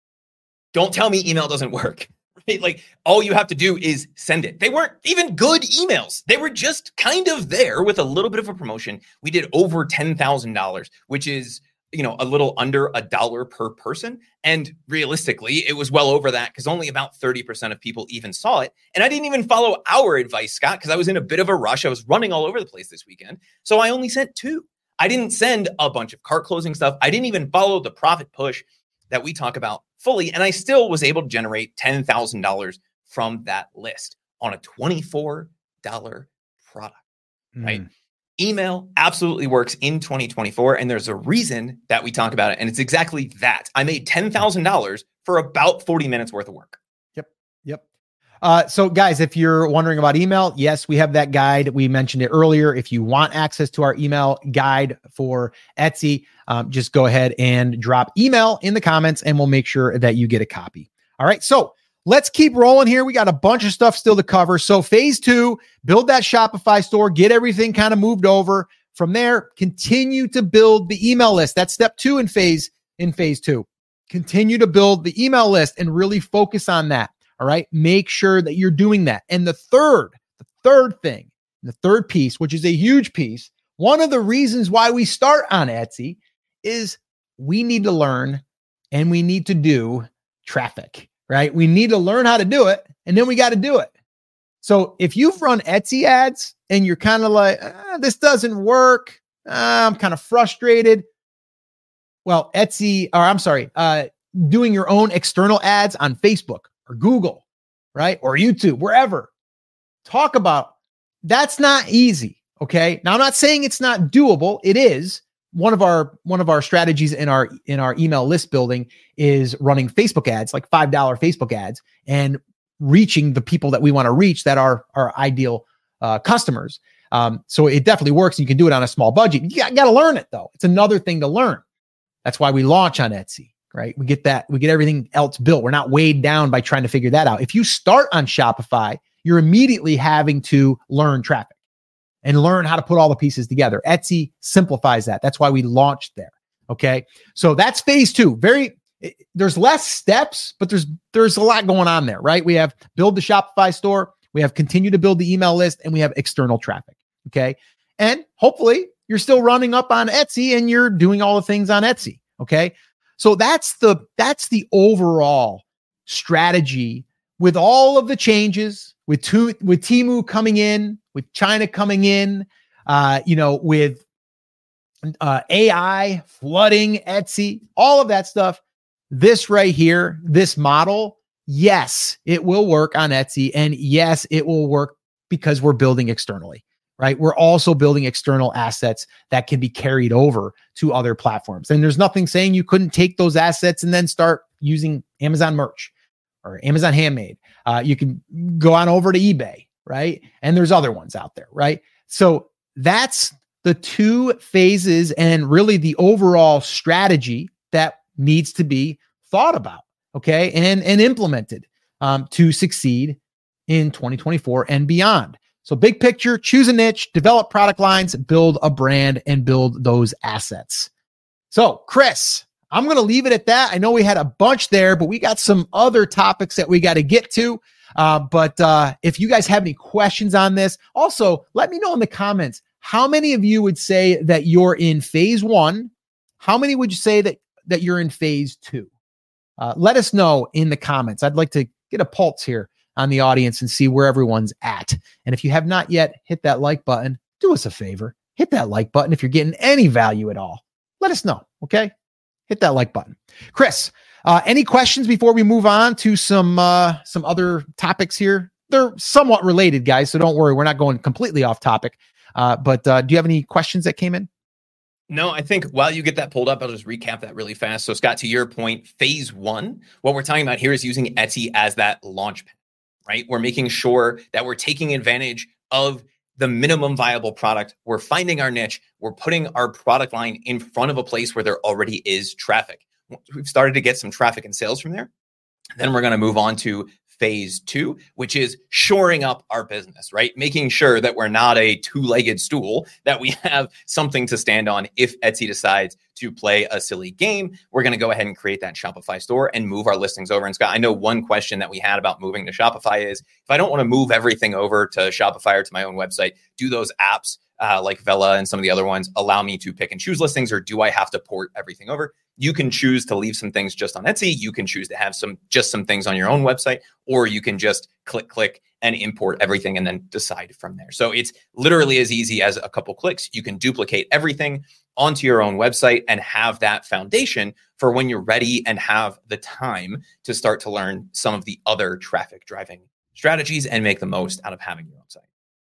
Don't tell me email doesn't work. Right? Like all you have to do is send it. They weren't even good emails. They were just kind of there with a little bit of a promotion. We did over ten thousand dollars, which is, you know, a little under a dollar per person. And realistically, it was well over that because only about thirty percent of people even saw it. And I didn't even follow our advice, Scott, because I was in a bit of a rush. I was running all over the place this weekend. So I only sent two. I didn't send a bunch of cart closing stuff. I didn't even follow the profit push that we talk about fully. And I still was able to generate ten thousand dollars from that list on a twenty-four dollars product, mm. right? Email absolutely works in twenty twenty-four. And there's a reason that we talk about it. And it's exactly that. I made ten thousand dollars for about forty minutes worth of work. Yep. Yep. Uh, so guys, if you're wondering about email, yes, we have that guide. We mentioned it earlier. If you want access to our email guide for Etsy, um, just go ahead and drop email in the comments and we'll make sure that you get a copy. All right. So let's keep rolling here. We got a bunch of stuff still to cover. So phase two, build that Shopify store, get everything kind of moved over. From there, continue to build the email list. That's step two in phase, in phase two. Continue to build the email list and really focus on that. All right. Make sure that you're doing that. And the third, the third thing, the third piece, which is a huge piece, one of the reasons why we start on Etsy is we need to learn and we need to do traffic, right? We need to learn how to do it and then we got to do it. So if you've run Etsy ads and you're kind of like, ah, this doesn't work, ah, I'm kind of frustrated. Well, Etsy, or I'm sorry, uh, doing your own external ads on Facebook or Google, right? Or YouTube, wherever. Talk about, that's not easy. Okay. Now I'm not saying it's not doable. It is. One of our, one of our strategies in our, in our email list building is running Facebook ads, like five dollars Facebook ads, and reaching the people that we want to reach that are our ideal uh, customers. Um, so it definitely works. And you can do it on a small budget. You got, got to learn it though. It's another thing to learn. That's why we launch on Etsy, right? We get that, we get everything else built. We're not weighed down by trying to figure that out. If you start on Shopify, you're immediately having to learn traffic and learn how to put all the pieces together. Etsy simplifies that. That's why we launched there. Okay. So that's phase two. Very, it, there's less steps, but there's, there's a lot going on there, right? We have build the Shopify store. We have continue to build the email list, and we have external traffic. Okay. And hopefully you're still running up on Etsy and you're doing all the things on Etsy. Okay. So that's the, that's the overall strategy with all of the changes, with two, with Temu coming in, with China coming in, uh, you know, with uh, A I flooding Etsy, all of that stuff. This right here, this model, yes, it will work on Etsy. And yes, it will work because we're building externally, right? We're also building external assets that can be carried over to other platforms. And there's nothing saying you couldn't take those assets and then start using Amazon merch or Amazon Handmade. Uh, you can go on over to eBay, right? And there's other ones out there, right? So that's the two phases and really the overall strategy that needs to be thought about, okay, and, and implemented um, to succeed in twenty twenty-four and beyond. So big picture, choose a niche, develop product lines, build a brand, and build those assets. So Chris, I'm going to leave it at that. I know we had a bunch there, but we got some other topics that we got to get to. Uh, but uh, if you guys have any questions on this, also let me know in the comments, how many of you would say that you're in phase one? How many would you say that, that you're in phase two? Uh, let us know in the comments. I'd like to get a pulse here on the audience and see where everyone's at. And if you have not yet hit that like button, do us a favor. Hit that like button if you're getting any value at all. Let us know, okay? Hit that like button. Chris, uh, any questions before we move on to some uh, some other topics here? They're somewhat related, guys, so don't worry. We're not going completely off topic. Uh, but uh, do you have any questions that came in? No, I think while you get that pulled up, I'll just recap that really fast. So Scott, to your point, phase one, what we're talking about here is using Etsy as that launch pad, right? We're making sure that we're taking advantage of the minimum viable product. We're finding our niche. We're putting our product line in front of a place where there already is traffic. We've started to get some traffic and sales from there. Then we're going to move on to phase two, which is shoring up our business, right? Making sure that we're not a two-legged stool, that we have something to stand on if Etsy decides to play a silly game. We're going to go ahead and create that Shopify store and move our listings over. And Scott, I know one question that we had about moving to Shopify is, if I don't want to move everything over to Shopify or to my own website, do those apps uh, like Vela and some of the other ones allow me to pick and choose listings, or do I have to port everything over? You can choose to leave some things just on Etsy. You can choose to have some just some things on your own website, or you can just click, click and import everything and then decide from there. So it's literally as easy as a couple clicks. You can duplicate everything onto your own website and have that foundation for when you're ready and have the time to start to learn some of the other traffic driving strategies and make the most out of having your own site.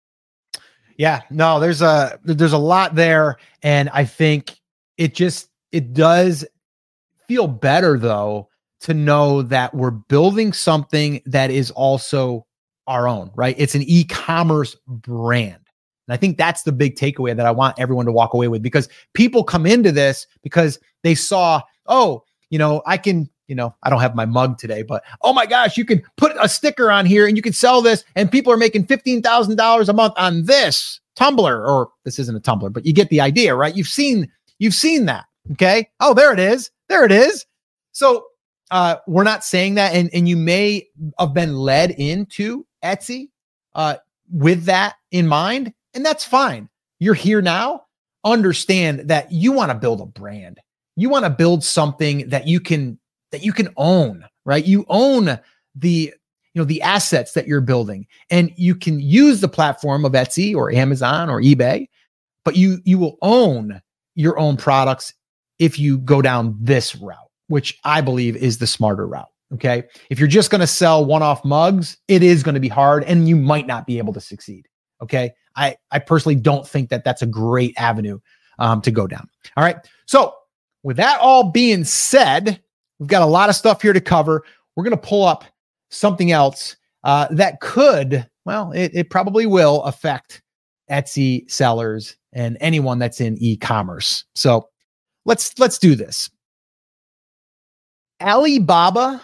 Yeah, no, there's a, there's a lot there. And I think it just, it does feel better though, to know that we're building something that is also our own, right? It's an e-commerce brand. And I think that's the big takeaway that I want everyone to walk away with, because people come into this because they saw, oh, you know, I can, you know, I don't have my mug today, but oh my gosh, you can put a sticker on here and you can sell this and people are making fifteen thousand dollars a month on this tumbler, or this isn't a tumbler, but you get the idea, right? You've seen, you've seen that. Okay. Oh, there it is. There it is. So uh, we're not saying that. And, and you may have been led into Etsy uh, with that in mind. And that's fine. You're here now. Understand that you want to build a brand. You want to build something that you can, that you can own, right? You own the, you know, the assets that you're building, and you can use the platform of Etsy or Amazon or eBay, but you, you will own your own products if you go down this route, which I believe is the smarter route. Okay. If you're just going to sell one-off mugs, it is going to be hard and you might not be able to succeed. Okay. I, I personally don't think that that's a great avenue um, to go down. All right. So with that all being said, we've got a lot of stuff here to cover. We're going to pull up something else uh, that could, well, it, it probably will affect Etsy sellers and anyone that's in e-commerce. So let's, let's do this. Alibaba,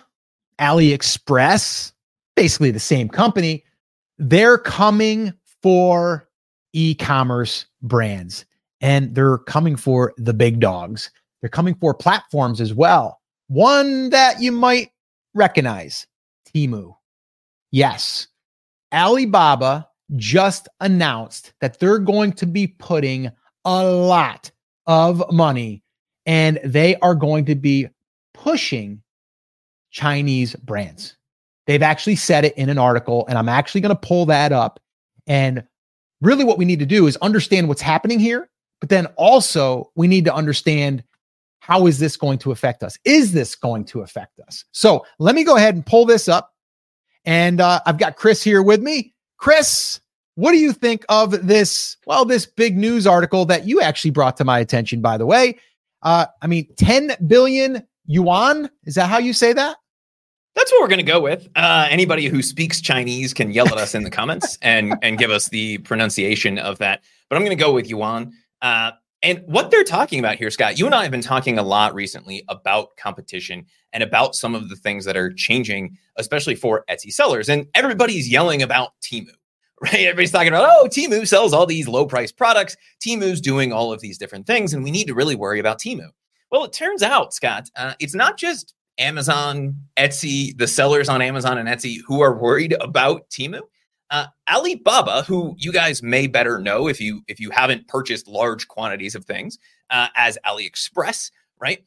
AliExpress, basically the same company, they're coming for e-commerce brands and they're coming for the big dogs. They're coming for platforms as well. One that you might recognize, Temu. Yes, Alibaba just announced that they're going to be putting a lot of money and they are going to be pushing Chinese brands. They've actually said it in an article, and I'm actually going to pull that up. And really what we need to do is understand what's happening here, but then also we need to understand how is this going to affect us? Is this going to affect us? So let me go ahead and pull this up. And uh, I've got Chris here with me. Chris, what do you think of this? Well, this big news article that you actually brought to my attention, by the way. Uh, I mean, ten billion yuan. Is that how you say that? That's what we're going to go with. Uh, anybody who speaks Chinese can yell at us in the comments and, and give us the pronunciation of that. But I'm going to go with yuan. Uh, and what they're talking about here, Scott, you and I have been talking a lot recently about competition and about some of the things that are changing, especially for Etsy sellers. And everybody's yelling about Temu, right? Everybody's talking about, oh, Temu sells all these low price products. Temu's doing all of these different things. And we need to really worry about Temu. Well, it turns out, Scott, uh, it's not just Amazon, Etsy, the sellers on Amazon and Etsy who are worried about Temu. Uh, Alibaba, who you guys may better know if you if you haven't purchased large quantities of things, uh, as AliExpress, right,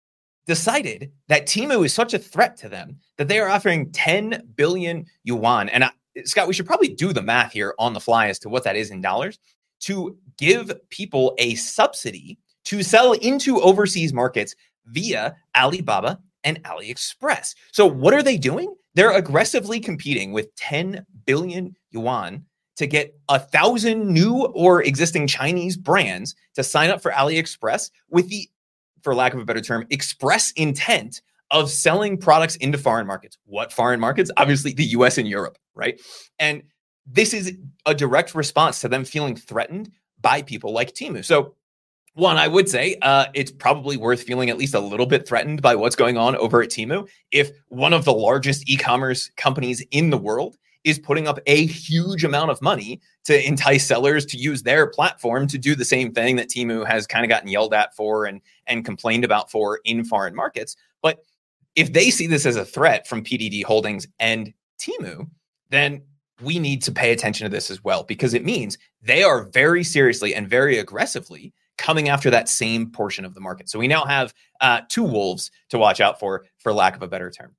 decided that Temu is such a threat to them that they are offering ten billion yuan. And uh, Scott, we should probably do the math here on the fly as to what that is in dollars to give people a subsidy to sell into overseas markets via Alibaba and AliExpress. So what are they doing? They're aggressively competing with ten billion yuan to get a thousand new or existing Chinese brands to sign up for AliExpress with the, for lack of a better term, express intent of selling products into foreign markets. What foreign markets? Obviously the U S and Europe, right? And this is a direct response to them feeling threatened by people like Temu. So one, I would say uh, it's probably worth feeling at least a little bit threatened by what's going on over at Temu. If one of the largest e-commerce companies in the world is putting up a huge amount of money to entice sellers to use their platform to do the same thing that Temu has kind of gotten yelled at for and, and complained about for in foreign markets. But if they see this as a threat from P D D Holdings and Temu, then we need to pay attention to this as well, because it means they are very seriously and very aggressively coming after that same portion of the market. So we now have uh, two wolves to watch out for, for lack of a better term.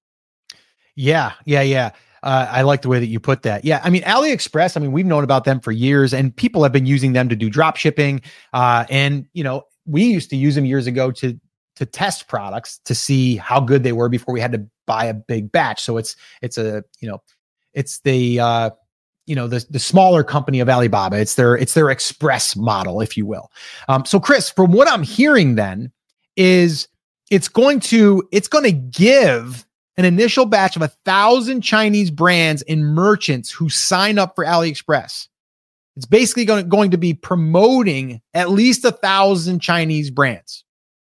Yeah, yeah, yeah. Uh, I like the way that you put that. Yeah, I mean, AliExpress, I mean, we've known about them for years and people have been using them to do drop shipping. Uh, and, you know, we used to use them years ago to to test products to see how good they were before we had to buy a big batch. So it's it's a, you know, it's the uh you know, the, the smaller company of Alibaba. It's their, it's their express model, if you will. Um, so Chris, from what I'm hearing then is it's going to, it's going to give an initial batch of a thousand Chinese brands and merchants who sign up for AliExpress. It's basically going to, going to be promoting at least a thousand Chinese brands.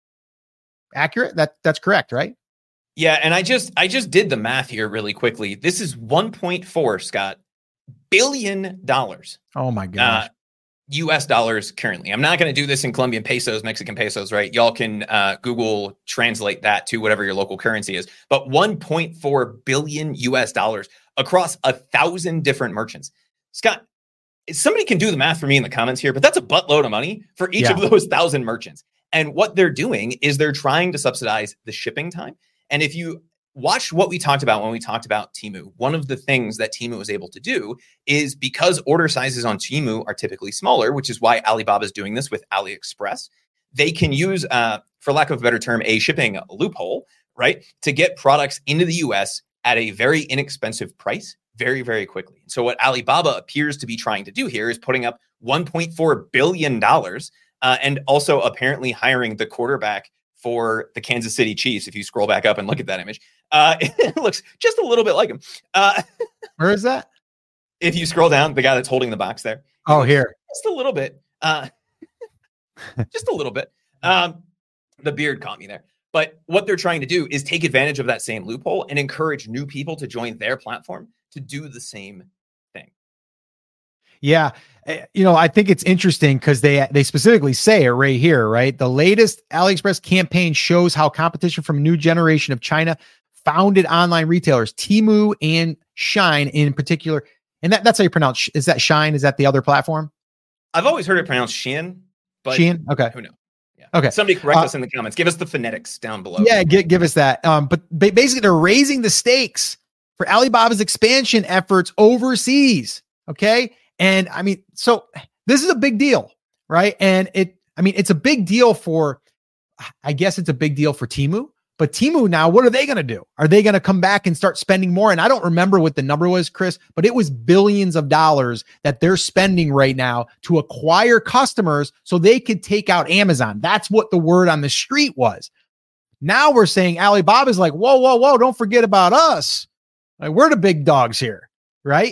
Accurate? That that's correct, right? Yeah. And I just, I just did the math here really quickly. This is one point four, Scott, billion dollars. Oh my gosh. Uh, U S dollars currently. I'm not going to do this in Colombian pesos, Mexican pesos, right? Y'all can uh, Google translate that to whatever your local currency is. But one point four billion U S dollars across a thousand different merchants. Scott, somebody can do the math for me in the comments here, but that's a buttload of money for each yeah. of those thousand merchants. And what they're doing is they're trying to subsidize the shipping time. And if you watch what we talked about when we talked about Temu, one of the things that Temu was able to do is because order sizes on Temu are typically smaller, which is why Alibaba is doing this with AliExpress, they can use, uh, for lack of a better term, a shipping loophole, right? To get products into the U S at a very inexpensive price very, very quickly. So what Alibaba appears to be trying to do here is putting up one point four billion dollars uh, and also apparently hiring the quarterback for the Kansas City Chiefs. If you scroll back up and look at that image, uh, it looks just a little bit like him. Uh, Where is that? If you scroll down, the guy that's holding the box there. Oh, here. Just a little bit. Uh, just a little bit. Um, the beard caught me there. But what they're trying to do is take advantage of that same loophole and encourage new people to join their platform to do the same thing. Yeah. You know, I think it's interesting because they they specifically say it right here, right? The latest AliExpress campaign shows how competition from a new generation of China founded online retailers, Temu and Shine in particular. And that, that's how you pronounce. Is that Shine? Is that the other platform? I've always heard it pronounced Shein. But Shein? Okay. Who knows? Yeah. Okay. Somebody correct uh, us in the comments. Give us the phonetics down below. Yeah, give, give us that. Um, but ba- basically, they're raising the stakes for Alibaba's expansion efforts overseas. Okay. And I mean, so this is a big deal, right? And it, I mean, it's a big deal for, I guess it's a big deal for Temu, but Temu now, what are they going to do? Are they going to come back and start spending more? And I don't remember what the number was, Chris, but it was billions of dollars that they're spending right now to acquire customers so they could take out Amazon. That's what the word on the street was. Now we're saying Alibaba's like, whoa, whoa, whoa, don't forget about us. Like, we're the big dogs here, right?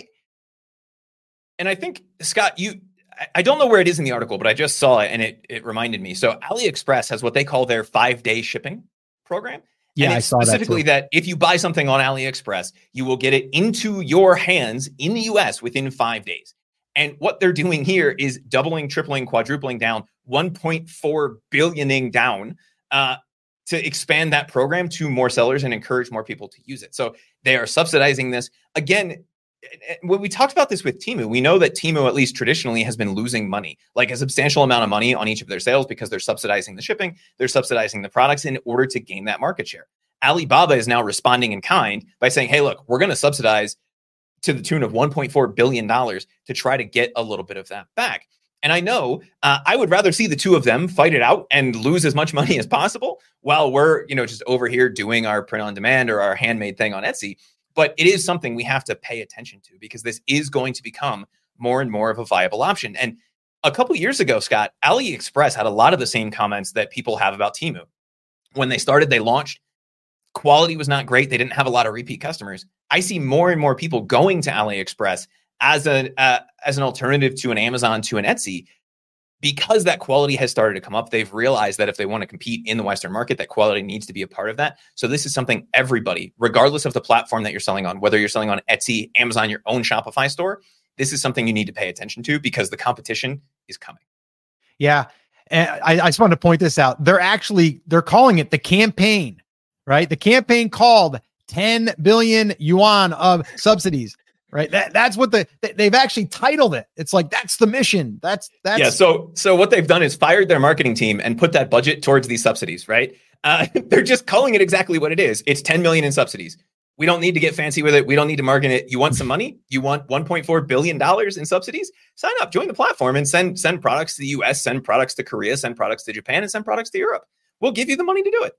And I think, Scott, you, I don't know where it is in the article, but I just saw it and it it reminded me. So AliExpress has what they call their five-day shipping program. Yeah, and I it's saw specifically that, that if you buy something on AliExpress, you will get it into your hands in the U S within five days. And what they're doing here is doubling, tripling, quadrupling down, one point four billioning down uh, to expand that program to more sellers and encourage more people to use it. So they are subsidizing this. Again, when we talked about this with Temu, we know that Temu, at least traditionally, has been losing money, like a substantial amount of money on each of their sales because they're subsidizing the shipping, they're subsidizing the products in order to gain that market share. Alibaba is now responding in kind by saying, hey, look, we're going to subsidize to the tune of one point four billion dollars to try to get a little bit of that back. And I know uh, I would rather see the two of them fight it out and lose as much money as possible while we're, you know, just over here doing our print on demand or our handmade thing on Etsy. But it is something we have to pay attention to because this is going to become more and more of a viable option. And a couple of years ago, Scott, AliExpress had a lot of the same comments that people have about Temu. When they started, they launched, quality was not great. They didn't have a lot of repeat customers. I see more and more people going to AliExpress as an uh, as an alternative to an Amazon, to an Etsy, because that quality has started to come up. They've realized that if they want to compete in the Western market, that quality needs to be a part of that. So this is something everybody, regardless of the platform that you're selling on, whether you're selling on Etsy, Amazon, your own Shopify store, this is something you need to pay attention to because the competition is coming. Yeah. And I, I just wanted to point this out. They're actually, they're calling it the campaign, right? The campaign called ten billion yuan of subsidies. Right. That that's what the they've actually titled it. It's like, that's the mission. That's that's yeah. So so what they've done is fired their marketing team and put that budget towards these subsidies. Right. Uh, they're just calling it exactly what it is. It's ten million in subsidies. We don't need to get fancy with it. We don't need to market it. You want some money? You want one point four billion dollars in subsidies? Sign up, join the platform and send send products to the U S, send products to Korea, send products to Japan, and send products to Europe. We'll give you the money to do it.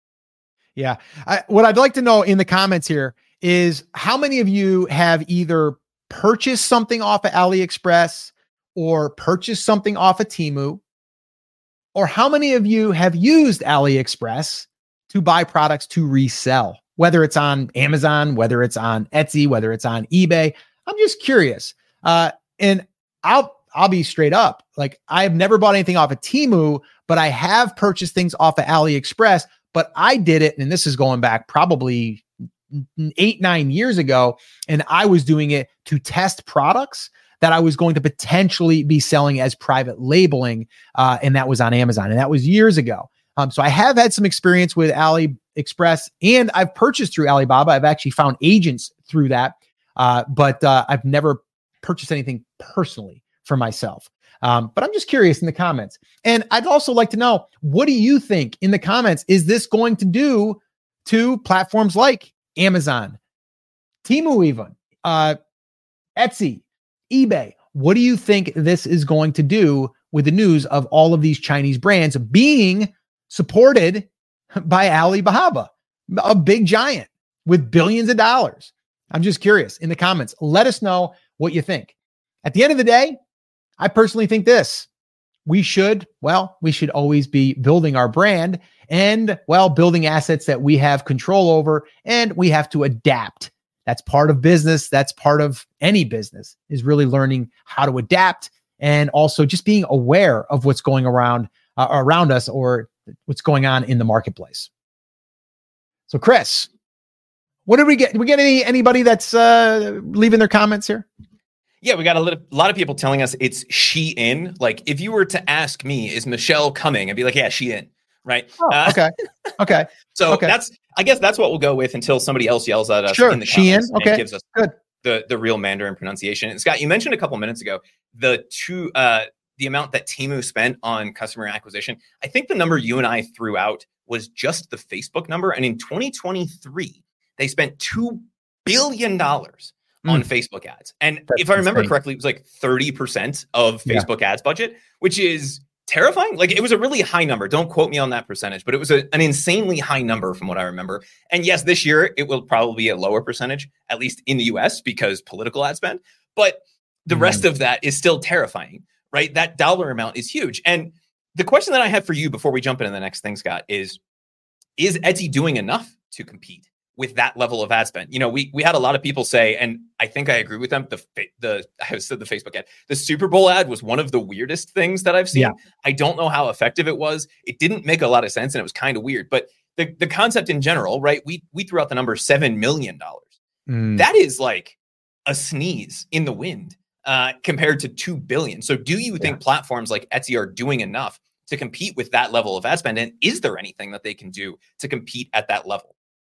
Yeah. I, what I'd like to know in the comments here is how many of you have either purchased something off of AliExpress or purchased something off of Temu, or how many of you have used AliExpress to buy products to resell, whether it's on Amazon, whether it's on Etsy, whether it's on eBay. I'm just curious. Uh, and I'll, I'll be straight up. Like, I've never bought anything off of Temu, but I have purchased things off of AliExpress, but I did it. And this is going back probably eight, nine years ago. And I was doing it to test products that I was going to potentially be selling as private labeling. Uh, and that was on Amazon. And that was years ago. Um, so I have had some experience with AliExpress, and I've purchased through Alibaba. I've actually found agents through that. Uh, but uh, I've never purchased anything personally for myself. Um, but I'm just curious in the comments. And I'd also like to know, what do you think in the comments is this going to do to platforms like Amazon, Temu, even uh, Etsy, eBay? What do you think this is going to do with the news of all of these Chinese brands being supported by Alibaba? a big giant with billions of dollars. I'm just curious. In the comments, let us know what you think. At the end of the day, I personally think this. We should, well, we should always be building our brand and, well, building assets that we have control over, and we have to adapt. That's part of business. That's part of any business, is really learning how to adapt, and also just being aware of what's going around uh, around us, or what's going on in the marketplace. So, Chris, what did we get? Did we get any anybody that's uh, leaving their comments here? Yeah, we got a, little, a lot of people telling us it's Shein. Like, if you were to ask me, is Michelle coming? I'd be like, yeah, Shein, right? Oh, uh, okay, okay. So okay. that's, I guess that's what we'll go with until somebody else yells at us sure. in the comments Shein, okay. and gives us Good. the the real Mandarin pronunciation. And Scott, you mentioned a couple minutes ago the two uh, the amount that Temu spent on customer acquisition. I think the number you and I threw out was just the Facebook number, and in twenty twenty-three they spent two billion dollars on mm. Facebook ads. And That's if I remember insane. correctly, it was like thirty percent of Facebook yeah. ads budget, which is terrifying. Like, it was a really high number. Don't quote me on that percentage, but it was a, an insanely high number from what I remember. And yes, this year it will probably be a lower percentage, at least in the U S, because political ad spend. But the mm. rest of that is still terrifying, right? That dollar amount is huge. And the question that I have for you before we jump into the next thing, Scott, is, is Etsy doing enough to compete with that level of ad spend? You know, we we had a lot of people say, and I think I agree with them, the the I said the Facebook ad, the Super Bowl ad was one of the weirdest things that I've seen. Yeah. I don't know how effective it was. It didn't make a lot of sense, and it was kind of weird. But the, the concept in general, right? We we threw out the number seven million dollars. Mm. That is like a sneeze in the wind uh, compared to two billion dollars. So do you think yeah. platforms like Etsy are doing enough to compete with that level of ad spend? And is there anything that they can do to compete at that level?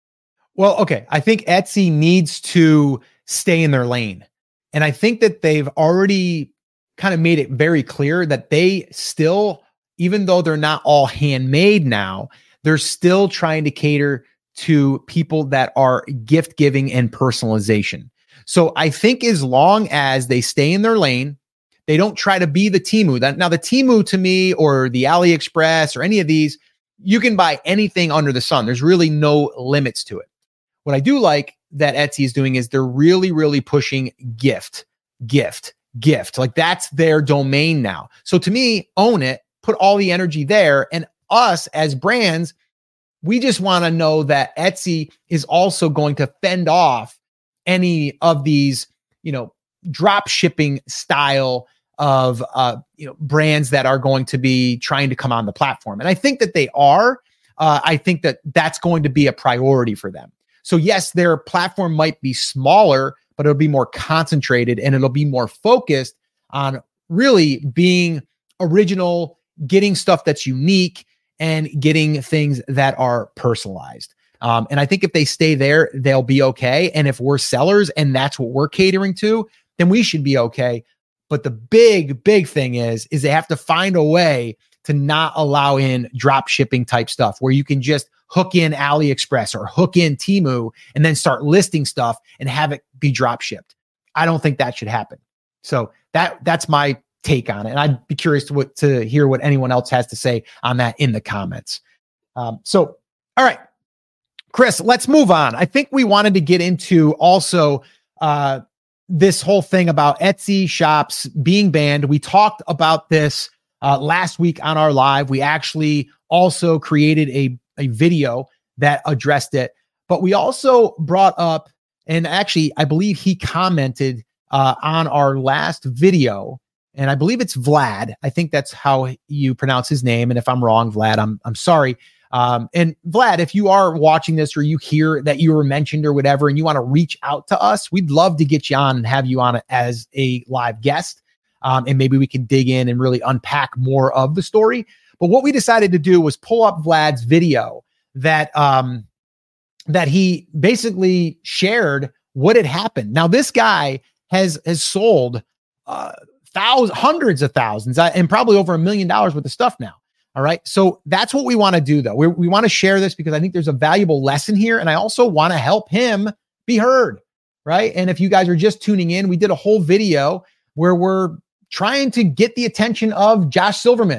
Well, okay. I think Etsy needs to stay in their lane. And I think that they've already kind of made it very clear that they still, even though they're not all handmade now, they're still trying to cater to people that are gift giving and personalization. So I think as long as they stay in their lane, they don't try to be the Temu. That, now, the Temu to me, or the AliExpress, or any of these, you can buy anything under the sun. There's really no limits to it. What I do like that Etsy is doing is they're really, really pushing gift, gift, gift. Like, that's their domain now. So to me, own it, put all the energy there. And us as brands, we just want to know that Etsy is also going to fend off any of these, you know, drop shipping style of, uh, you know, brands that are going to be trying to come on the platform. And I think that they are. Uh, I think that that's going to be a priority for them. So yes, their platform might be smaller, but it'll be more concentrated, and it'll be more focused on really being original, getting stuff that's unique, and getting things that are personalized. Um, and I think if they stay there, they'll be okay. And if we're sellers and that's what we're catering to, then we should be okay. But the big, big thing is, is they have to find a way to not allow in drop shipping type stuff where you can just hook in AliExpress or hook in Temu and then start listing stuff and have it be drop shipped. I don't think that should happen. So that that's my take on it. And I'd be curious to what, to hear what anyone else has to say on that in the comments. Um, so, all right, Chris, let's move on. I think we wanted to get into also uh, this whole thing about Etsy shops being banned. We talked about this uh, last week on our live. We actually also created a a video that addressed it, but we also brought up, and actually, I believe he commented uh, on our last video, and I believe it's Vlad. I think that's how you pronounce his name. And if I'm wrong, Vlad, I'm, I'm sorry. Um, and Vlad, if you are watching this or you hear that you were mentioned or whatever, and you want to reach out to us, we'd love to get you on and have you on as a live guest. Um, and maybe we can dig in and really unpack more of the story. But what we decided to do was pull up Vlad's video that um, that he basically shared what had happened. Now, this guy has has sold uh, thousands, hundreds of thousands, uh, and probably over a million dollars worth of stuff now. All right, so that's what we want to do, though. We're, we want to share this because I think there's a valuable lesson here, and I also want to help him be heard, right? And if you guys are just tuning in, we did a whole video where we're trying to get the attention of Josh Silverman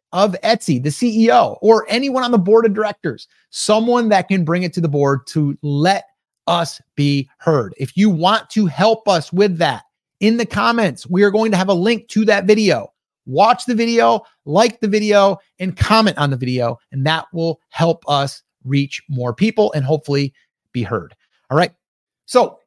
of Etsy, the C E O, or anyone on the board of directors, someone that can bring it to the board to let us be heard. If you want to help us with that, in the comments, we are going to have a link to that video. Watch the video, like the video, and comment on the video, and that will help us reach more people and hopefully be heard. All right. So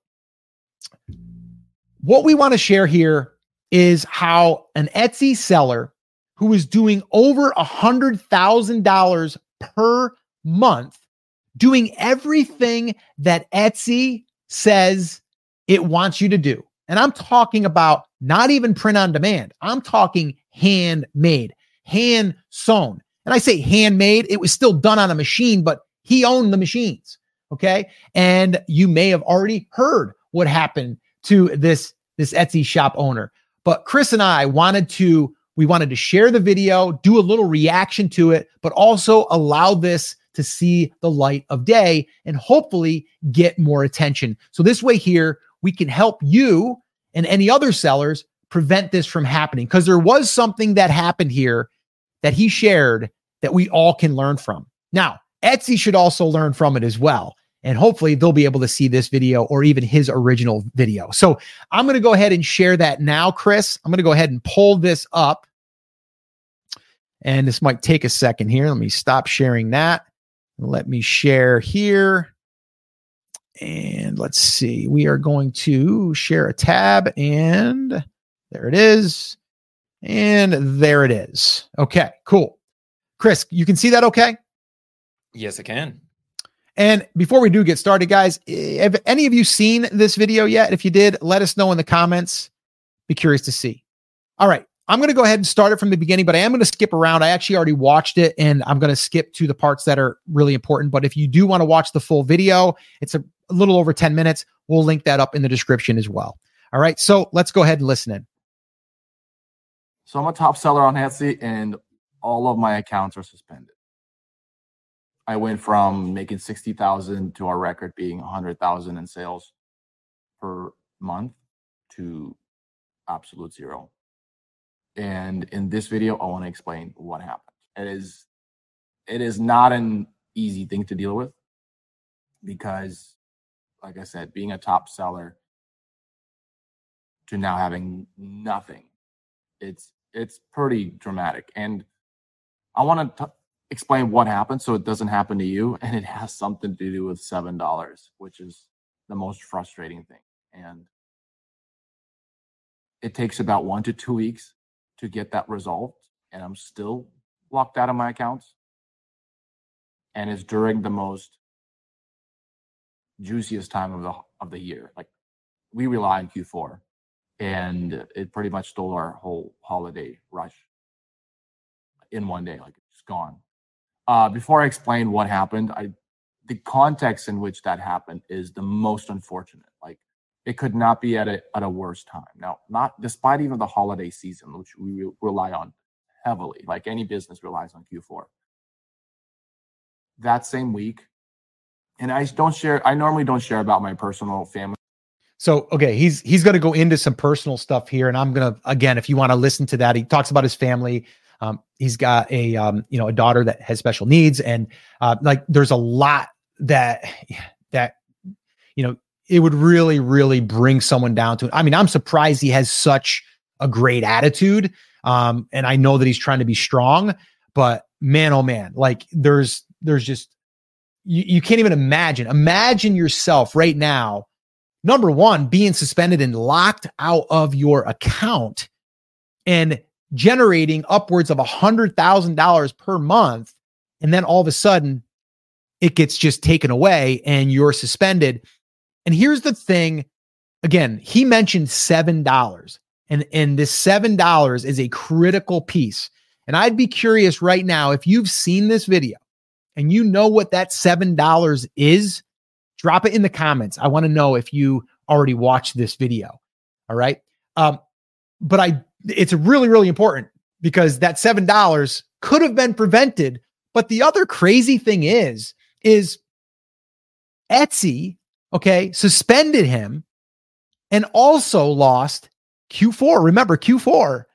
what we want to share here is how an Etsy seller who is doing over one hundred thousand dollars per month, doing everything that Etsy says it wants you to do. And I'm talking about not even print on demand. I'm talking handmade, hand sewn. And I say handmade, it was still done on a machine, but he owned the machines. Okay. And you may have already heard what happened to this, this Etsy shop owner. But Chris and I wanted to, we wanted to share the video, do a little reaction to it, but also allow this to see the light of day and hopefully get more attention. So this way here, we can help you and any other sellers prevent this from happening, because there was something that happened here that he shared that we all can learn from. Now, Etsy should also learn from it as well. And hopefully they'll be able to see this video or even his original video. So I'm going to go ahead and share that now, Chris. I'm going to go ahead and pull this up. And this might take a second here. Let me stop sharing that. Let me share here. And let's see. We are going to share a tab, and there it is. And there it is. Okay, cool. Chris, you can see that okay? Yes, I can. And before we do get started, guys, have any of you seen this video yet? If you did, let us know in the comments. Be curious to see. All right. I'm going to go ahead and start it from the beginning, but I am going to skip around. I actually already watched it, and I'm going to skip to the parts that are really important. But if you do want to watch the full video, it's a, a little over ten minutes. We'll link that up in the description as well. All right. So let's go ahead and listen in. So I'm a top seller on Etsy, and all of my accounts are suspended. I went from making sixty thousand to our record being one hundred thousand in sales per month to absolute zero. And in this video, I want to explain what happened. It is, it is not an easy thing to deal with because, like I said, being a top seller to now having nothing, it's it's pretty dramatic. And I want to explain what happened so it doesn't happen to you. And it has something to do with seven dollars, which is the most frustrating thing. And it takes about one to two weeks to get that resolved. And I'm still locked out of my accounts. And it's during the most juiciest time of the of the year. Like, we rely on Q four, and it pretty much stole our whole holiday rush in one day. Like, it's gone. Uh, before I explain what happened, I the context in which that happened is the most unfortunate. Like, it could not be at a at a worse time. Now, not despite even the holiday season, which we re- rely on heavily, like any business relies on Q four. That same week, and I don't share. I normally don't share about my personal family. So, okay, he's he's going to go into some personal stuff here, and I'm going to, again, if you want to listen to that, he talks about his family. Um, he's got a um, you know a daughter that has special needs, and uh, like there's a lot that that you know it would really really bring someone down to it. I mean, I'm surprised he has such a great attitude, um, and I know that he's trying to be strong, but man, oh man, like there's there's just you, you can't even imagine. Imagine yourself right now. Number one, being suspended and locked out of your account and generating upwards of one hundred thousand dollars per month. And then all of a sudden it gets just taken away and you're suspended. And here's the thing. Again, he mentioned seven dollars, and, and this seven dollars is a critical piece. And I'd be curious right now, if you've seen this video and you know what that seven dollars is, drop it in the comments. I want to know if you already watched this video. All right. Um, but I, it's really, really important because that seven dollars could have been prevented. But the other crazy thing is, is Etsy, okay, suspended him and also lost Q four. Remember, Q four,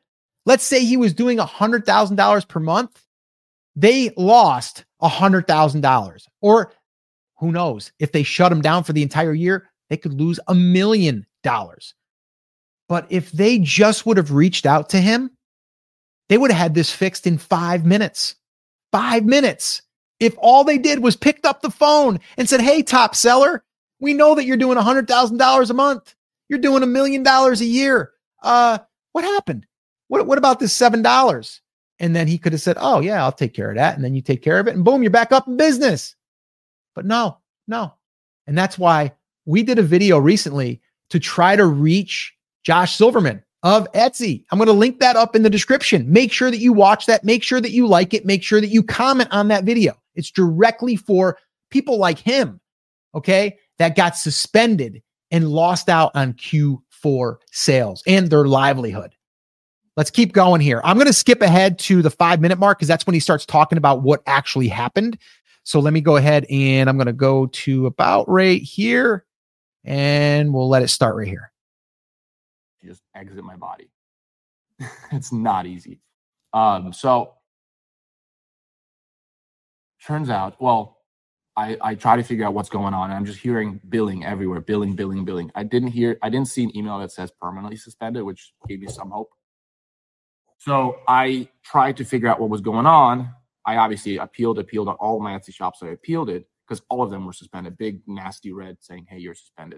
Let's say he was doing one hundred thousand dollars per month. They lost one hundred thousand dollars. Or who knows, if they shut him down for the entire year, they could lose a million dollars. But if they just would have reached out to him, they would have had this fixed in five minutes. Five minutes. If all they did was picked up the phone and said, hey, top seller, we know that you're doing one hundred thousand dollars a month. You're doing a million dollars a year. Uh, what happened? What, what about this seven dollars? And then he could have said, oh, yeah, I'll take care of that. And then you take care of it. And boom, you're back up in business. But no, no. And that's why we did a video recently to try to reach Josh Silverman of Etsy. I'm going to link that up in the description. Make sure that you watch that. Make sure that you like it. Make sure that you comment on that video. It's directly for people like him, okay, that got suspended and lost out on Q four sales and their livelihood. Let's keep going here. I'm going to skip ahead to the five minute mark because that's when he starts talking about what actually happened. So let me go ahead and I'm going to go to about right here and we'll let it start right here. Just exit my body. It's not easy. Um, so turns out, well, I, I try to figure out what's going on. And I'm just hearing billing everywhere, billing, billing, billing. I didn't hear, I didn't see an email that says permanently suspended, which gave me some hope. So I tried to figure out what was going on. I obviously appealed, appealed on all of my Etsy shops. So I appealed it because all of them were suspended. Big, nasty red saying, hey, you're suspended.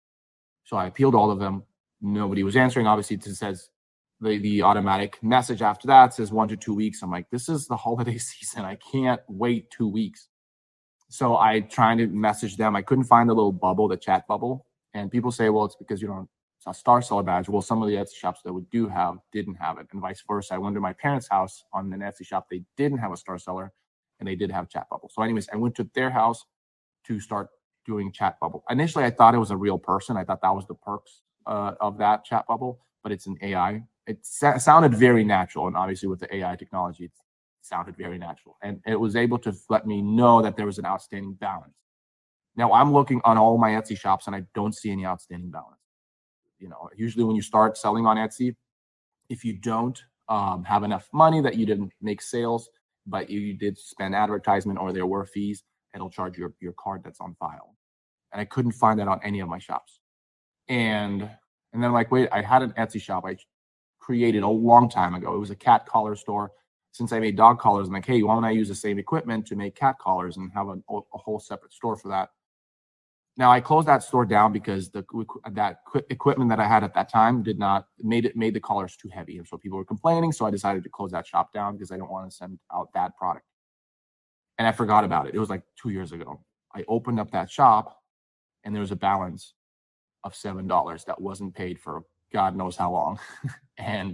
So I appealed all of them. Nobody was answering. Obviously, it says the, the automatic message after that says one to two weeks. I'm like, this is the holiday season. I can't wait two weeks. So I tried to message them. I couldn't find the little bubble, the chat bubble. And people say, well, it's because you don't a star seller badge. Well, some of the Etsy shops that we do have didn't have it, and vice versa. I went to my parents' house on an Etsy shop. They didn't have a star seller, and they did have chat bubble. So anyways, I went to their house to start doing chat bubble. Initially, I thought it was a real person. I thought that was the perks uh, of that chat bubble, but it's an A I. It sa- sounded very natural, and obviously with the A I technology, it sounded very natural. And it was able to let me know that there was an outstanding balance. Now, I'm looking on all my Etsy shops, and I don't see any outstanding balance. You know, usually when you start selling on Etsy, if you don't um, have enough money that you didn't make sales, but you, you did spend advertisement or there were fees, it'll charge your, your card that's on file. And I couldn't find that on any of my shops. And and then I'm like, wait, I had an Etsy shop I created a long time ago. It was a cat collar store. Since I made dog collars, I'm like, hey, why don't I use the same equipment to make cat collars and have a, a whole separate store for that? Now I closed that store down because the that equipment that I had at that time did not made it made the collars too heavy, and so people were complaining. So I decided to close that shop down because I don't want to send out that product. And I forgot about it. It was like two years ago. I opened up that shop, and there was a balance of seven dollars that wasn't paid for God knows how long, and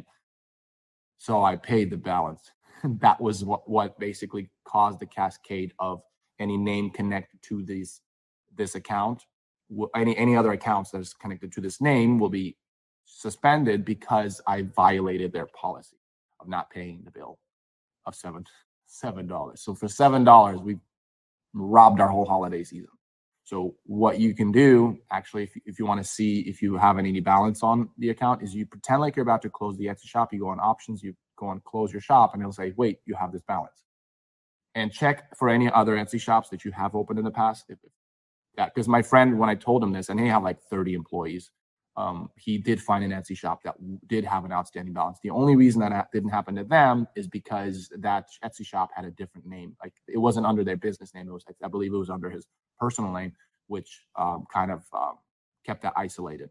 so I paid the balance. That was what what basically caused the cascade of any name connected to these. This account, any any other accounts that is connected to this name will be suspended because I violated their policy of not paying the bill of seven seven dollars. So for seven dollars, we robbed our whole holiday season. So what you can do, actually, if if you want to see if you have any balance on the account, is you pretend like you're about to close the Etsy shop. You go on options, you go on close your shop, and it'll say, wait, you have this balance. And check for any other Etsy shops that you have opened in the past. If, Yeah, because my friend, when I told him this, and he had like thirty employees, um, he did find an Etsy shop that w- did have an outstanding balance. The only reason that ha- didn't happen to them is because that Etsy shop had a different name. Like it wasn't under their business name. It was, I believe, it was under his personal name, which um, kind of um, kept that isolated.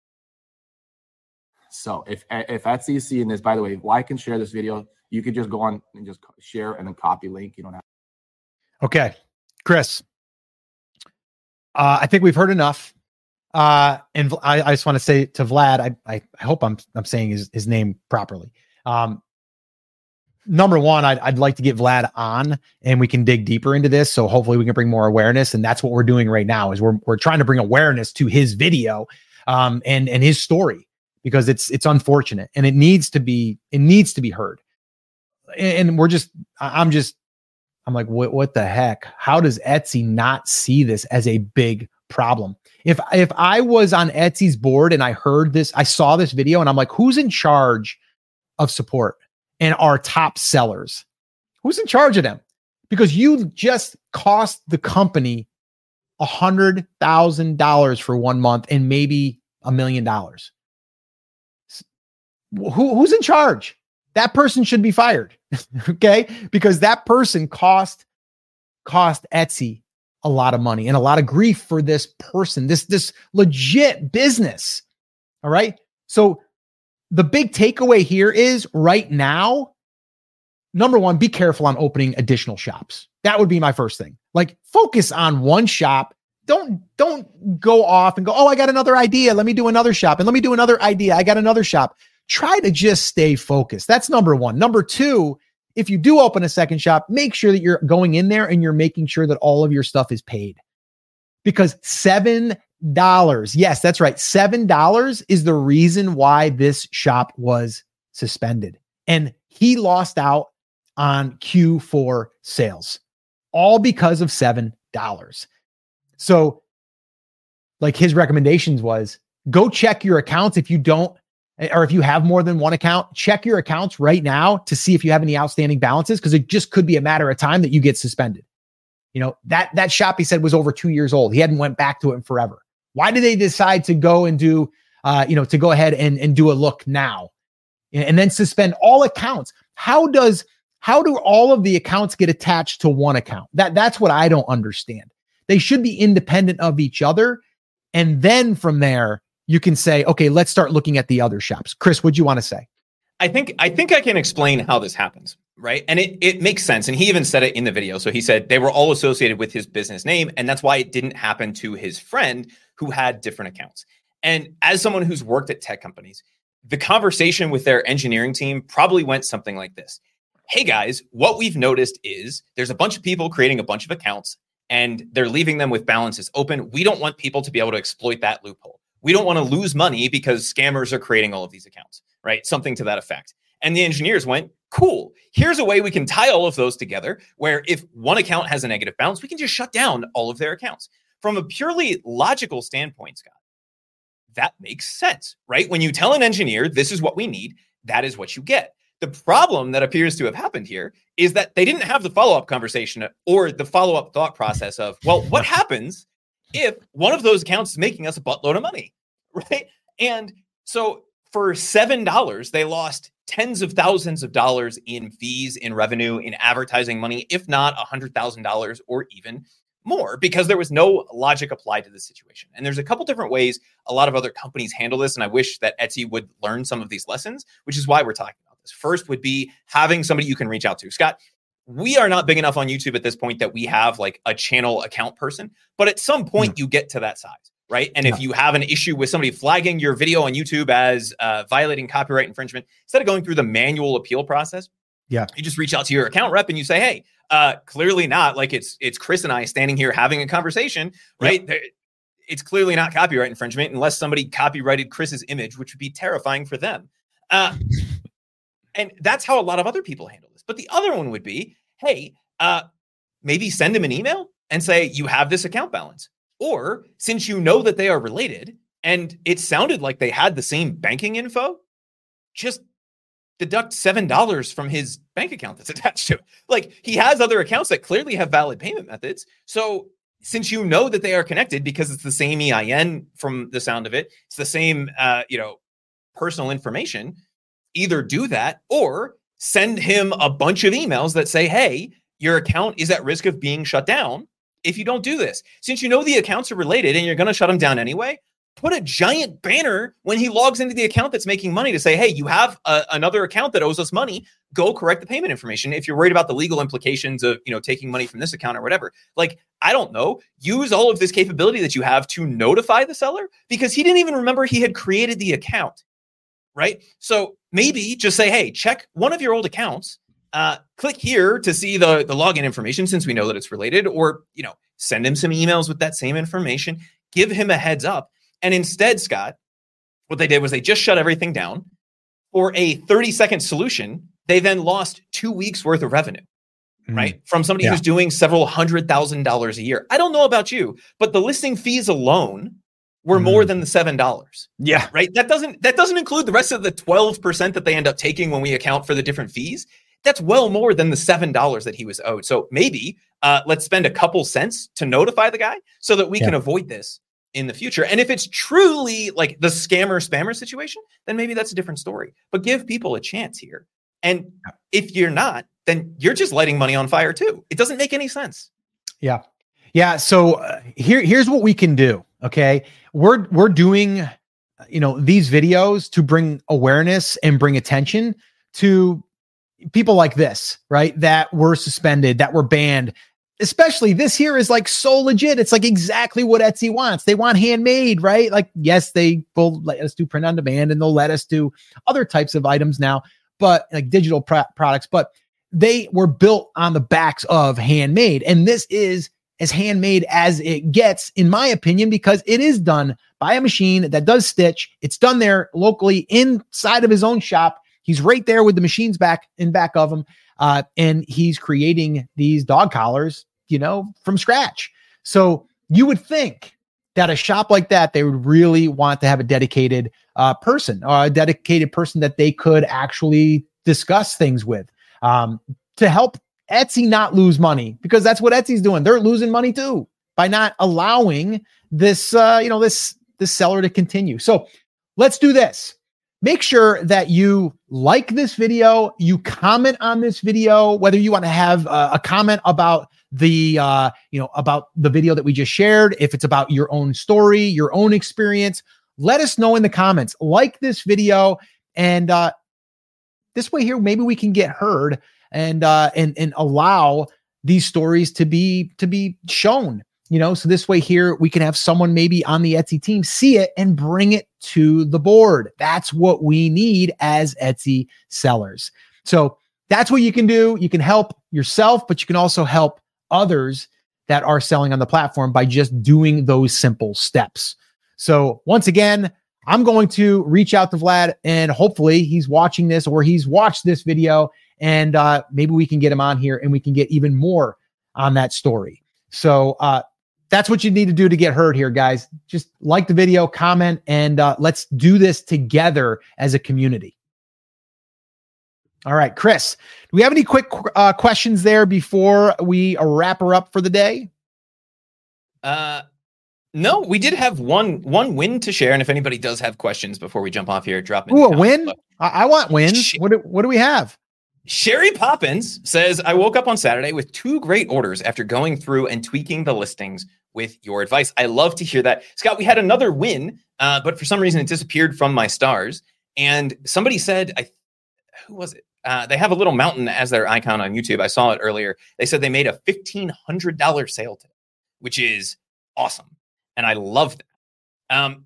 So if if Etsy is seeing this, by the way, like and share this video. You could just go on and just share and then copy link. You don't have. Okay, Chris. Uh, I think we've heard enough. Uh, and I, I just want to say to Vlad, I, I, I hope I'm I'm saying his, his name properly. Um, number one, I'd, I'd like to get Vlad on and we can dig deeper into this. So hopefully we can bring more awareness. And that's what we're doing right now is we're we're trying to bring awareness to his video um, and and his story because it's it's unfortunate and it needs to be it needs to be heard. And, and we're just I'm just. I'm like, what, what the heck? How does Etsy not see this as a big problem? If, if I was on Etsy's board and I heard this, I saw this video and I'm like, who's in charge of support and are top sellers? Who's in charge of them? Because you just cost the company one hundred thousand dollars for one month and maybe a million dollars. Who, who's in charge? That person should be fired. Okay? Because that person cost, cost Etsy a lot of money and a lot of grief for this person, this, this legit business. All right. So the big takeaway here is right now, number one, be careful on opening additional shops. That would be my first thing. Like, focus on one shop. Don't, don't go off and go, oh, I got another idea. Let me do another shop. And let me do another idea. I got another shop. Try to just stay focused. That's number one. Number two, if you do open a second shop, make sure that you're going in there and you're making sure that all of your stuff is paid. Because seven dollars, yes, that's right. seven dollars is the reason why this shop was suspended. And he lost out on Q four sales, all because of seven dollars. So like his recommendations was go check your accounts. If you don't, or if you have more than one account, check your accounts right now to see if you have any outstanding balances, because it just could be a matter of time that you get suspended. You know, that, that shop he said was over two years old. He hadn't went back to it in forever. Why did they decide to go and do, uh, you know, to go ahead and, and do a look now and then suspend all accounts? How does, how do all of the accounts get attached to one account? That that's what I don't understand. They should be independent of each other. And then from there, you can say, okay, let's start looking at the other shops. Chris, what'd you want to say? I think I think I can explain how this happens, right? And it, it makes sense. And he even said it in the video. So he said they were all associated with his business name. And that's why it didn't happen to his friend who had different accounts. And as someone who's worked at tech companies, the conversation with their engineering team probably went something like this. Hey guys, what we've noticed is there's a bunch of people creating a bunch of accounts and they're leaving them with balances open. We don't want people to be able to exploit that loophole. We don't want to lose money because scammers are creating all of these accounts, right? Something to that effect. And the engineers went, cool, here's a way we can tie all of those together where if one account has a negative balance, we can just shut down all of their accounts. From a purely logical standpoint, Scott, that makes sense, right? When you tell an engineer, this is what we need, that is what you get. The problem that appears to have happened here is that they didn't have the follow-up conversation or the follow-up thought process of, well, what happens if one of those accounts is making us a buttload of money, right? And so for seven dollars, they lost tens of thousands of dollars in fees, in revenue, in advertising money, if not one hundred thousand dollars or even more, because there was no logic applied to the situation. And there's a couple different ways a lot of other companies handle this, and I wish that Etsy would learn some of these lessons, which is why we're talking about this. First would be having somebody you can reach out to. Scott, we are not big enough on YouTube at this point that we have like a channel account person, but at some point you get to that size, right? And yeah. if you have an issue with somebody flagging your video on YouTube as uh, violating copyright infringement, instead of going through the manual appeal process, yeah, you just reach out to your account rep and you say, hey, uh, clearly not like it's it's Chris and I standing here having a conversation, right? Yep. It's clearly not copyright infringement unless somebody copyrighted Chris's image, which would be terrifying for them. Uh, and that's how a lot of other people handle this. But the other one would be, hey, uh, maybe send them an email and say, you have this account balance. Or since you know that they are related and it sounded like they had the same banking info, just deduct seven dollars from his bank account that's attached to it. Like, he has other accounts that clearly have valid payment methods. So since you know that they are connected because it's the same E I N from the sound of it, it's the same, uh, you know, personal information, either do that or send him a bunch of emails that say, hey, your account is at risk of being shut down if you don't do this. Since you know the accounts are related and you're going to shut them down anyway, put a giant banner when he logs into the account that's making money to say, hey, you have a, another account that owes us money. Go correct the payment information. If you're worried about the legal implications of, you know, taking money from this account or whatever, like, I don't know, use all of this capability that you have to notify the seller because he didn't even remember he had created the account, right? So maybe just say, hey, check one of your old accounts. Uh, click here to see the, the login information since we know that it's related, or, you know, send him some emails with that same information, give him a heads up. And instead, Scott, what they did was they just shut everything down. For a thirty second solution, they then lost two weeks worth of revenue, mm-hmm. right? From somebody yeah. who's doing several hundred thousand dollars a year. I don't know about you, but the listing fees alone were Mm. more than the seven dollars. Yeah. Right. That doesn't that doesn't include the rest of the twelve percent that they end up taking when we account for the different fees. That's well more than the seven dollars that he was owed. So maybe uh, let's spend a couple cents to notify the guy so that we Yeah. can avoid this in the future. And if it's truly like the scammer spammer situation, then maybe that's a different story. But give people a chance here. And if you're not, then you're just lighting money on fire too. It doesn't make any sense. Yeah. Yeah. So uh, here, here's what we can do. Okay. We're, we're doing, you know, these videos to bring awareness and bring attention to people like this, right? That were suspended, that were banned. Especially this here is like so legit. It's like exactly what Etsy wants. They want handmade, right? Like, yes, they will let us do print on demand and they'll let us do other types of items now, but like digital pro- products, but they were built on the backs of handmade. And this is as handmade as it gets, in my opinion, because it is done by a machine that does stitch. It's done there locally inside of his own shop. He's right there with the machines back in back of him. Uh, and he's creating these dog collars, you know, from scratch. So you would think that a shop like that, they would really want to have a dedicated uh, person or a dedicated person that they could actually discuss things with um, to help Etsy not lose money, because that's what Etsy's doing. They're losing money too by not allowing this, uh, you know, this, this seller to continue. So let's do this. Make sure that you like this video, you comment on this video, whether you want to have uh, a comment about the, uh, you know, about the video that we just shared. If it's about your own story, your own experience, let us know in the comments. Like this video, and uh, this way here, maybe we can get heard and uh, and and allow these stories to be to be shown. You know, so this way here, we can have someone maybe on the Etsy team see it and bring it to the board. That's what we need as Etsy sellers. So that's what you can do. You can help yourself, but you can also help others that are selling on the platform by just doing those simple steps. So once again, I'm going to reach out to Vlad, and hopefully he's watching this or he's watched this video, and uh, maybe we can get him on here and we can get even more on that story. So, uh, that's what you need to do to get heard here, guys. Just like the video, comment, and uh, let's do this together as a community. All right, Chris, do we have any quick uh, questions there before we uh, wrap her up for the day? Uh, no, we did have one one win to share, and if anybody does have questions before we jump off here, drop them. Ooh, a win? I-, I want wins. Sh- what do, what do we have? Sherry Poppins says, I woke up on Saturday with two great orders after going through and tweaking the listings with your advice. I love to hear that. Scott, we had another win, uh, but for some reason it disappeared from my stars. And somebody said, I, who was it? Uh, they have a little mountain as their icon on YouTube. I saw it earlier. They said they made a fifteen hundred dollars sale today, which is awesome. And I love that. Um,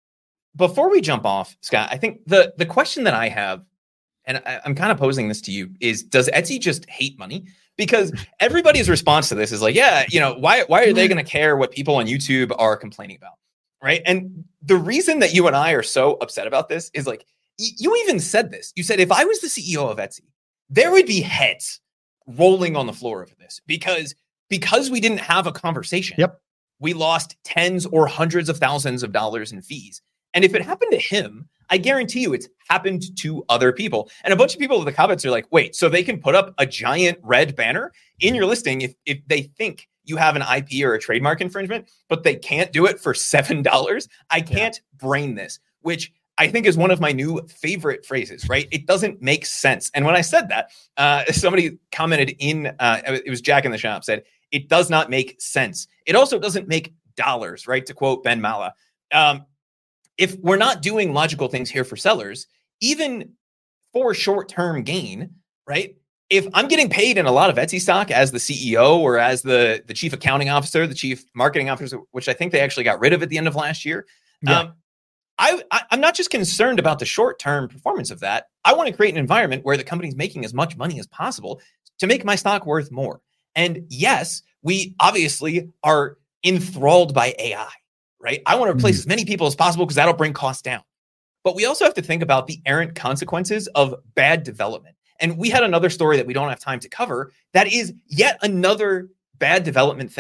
before we jump off, Scott, I think the, the question that I have, and I, I'm kind of posing this to you, is does Etsy just hate money? Because everybody's response to this is like, yeah, you know, why, why are they going to care what people on YouTube are complaining about? Right. And the reason that you and I are so upset about this is like, y- you even said this. You said, if I was the C E O of Etsy, there would be heads rolling on the floor of this because, because we didn't have a conversation. Yep. We lost tens or hundreds of thousands of dollars in fees. And if it happened to him, I guarantee you it's happened to other people. And a bunch of people in the comments are like, wait, so they can put up a giant red banner in your listing if, if they think you have an I P or a trademark infringement, but they can't do it for seven dollars. I can't yeah. brain this, which I think is one of my new favorite phrases, right? It doesn't make sense. And when I said that, uh, somebody commented in, uh, it was Jack in the Shop, said, it does not make sense. It also doesn't make dollars, right? To quote Ben Mala. Um, If we're not doing logical things here for sellers, even for short-term gain, right? If I'm getting paid in a lot of Etsy stock as the C E O or as the, the chief accounting officer, the chief marketing officer, which I think they actually got rid of at the end of last year, yeah. um, I, I, I'm not just concerned about the short-term performance of that. I want to create an environment where the company's making as much money as possible to make my stock worth more. And yes, we obviously are enthralled by A I. Right? I want to replace mm-hmm. as many people as possible because that'll bring costs down. But we also have to think about the errant consequences of bad development. And we had another story that we don't have time to cover that is yet another bad development thing.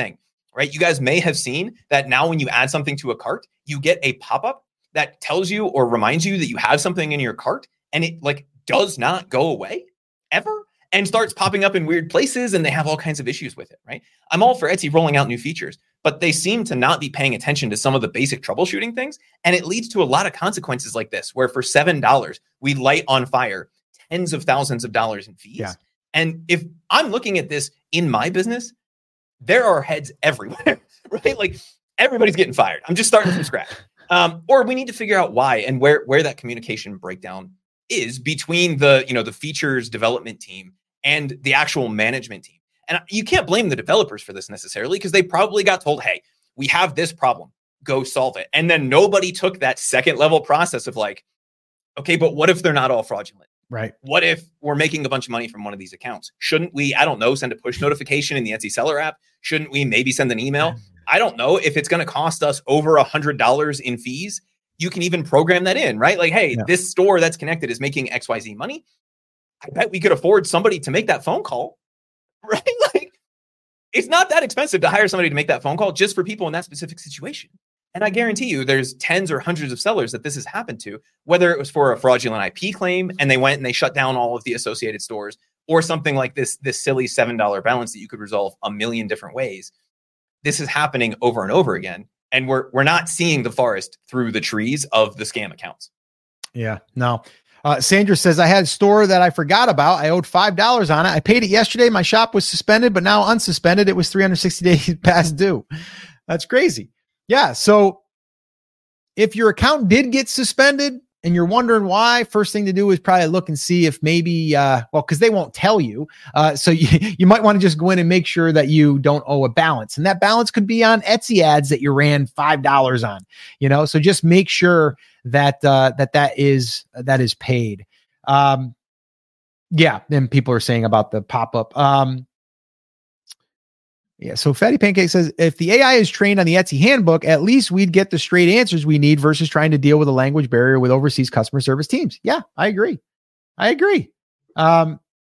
right? You guys may have seen that now when you add something to a cart, you get a pop-up that tells you or reminds you that you have something in your cart, and it like does not go away ever and starts popping up in weird places, and they have all kinds of issues with it, right? I'm all for Etsy rolling out new features, but they seem to not be paying attention to some of the basic troubleshooting things, and it leads to a lot of consequences like this, where for seven dollars, we light on fire tens of thousands of dollars in fees. Yeah. And if I'm looking at this in my business, there are heads everywhere, right? Like everybody's getting fired. I'm just starting from scratch. Um, or we need to figure out why and where, where that communication breakdown is between the, you know, the features development team and the actual management team. And you can't blame the developers for this necessarily, because they probably got told, hey, we have this problem, go solve it. And then nobody took that second level process of like, okay, but what if they're not all fraudulent? Right. What if we're making a bunch of money from one of these accounts? Shouldn't we, I don't know, send a push notification in the Etsy seller app? Shouldn't we maybe send an email? I don't know if it's going to cost us over a hundred dollars in fees. You can even program that in, right? Like, hey, yeah. this store that's connected is making X Y Z money. I bet we could afford somebody to make that phone call, right? Like, it's not that expensive to hire somebody to make that phone call just for people in that specific situation. And I guarantee you there's tens or hundreds of sellers that this has happened to, whether it was for a fraudulent I P claim and they went and they shut down all of the associated stores, or something like this, this silly seven dollars balance that you could resolve a million different ways. This is happening over and over again. And we're we're not seeing the forest through the trees of the scam accounts. Yeah, no. Uh, Sandra says, I had a store that I forgot about. I owed five dollars on it. I paid it yesterday. My shop was suspended, but now unsuspended. It was three hundred sixty days past due. That's crazy. Yeah. So if your account did get suspended and you're wondering why, first thing to do is probably look and see if maybe, uh, well, because they won't tell you. Uh, so you, you might want to just go in and make sure that you don't owe a balance. And that balance could be on Etsy ads that you ran five dollars on, you know, so just make sure that, uh, that, that is, that is paid. Um, yeah. Then people are saying about the pop-up. Um, Yeah. So Fatty Pancake says, if the A I is trained on the Etsy handbook, at least we'd get the straight answers we need versus trying to deal with a language barrier with overseas customer service teams. Yeah, I agree. I agree. Um,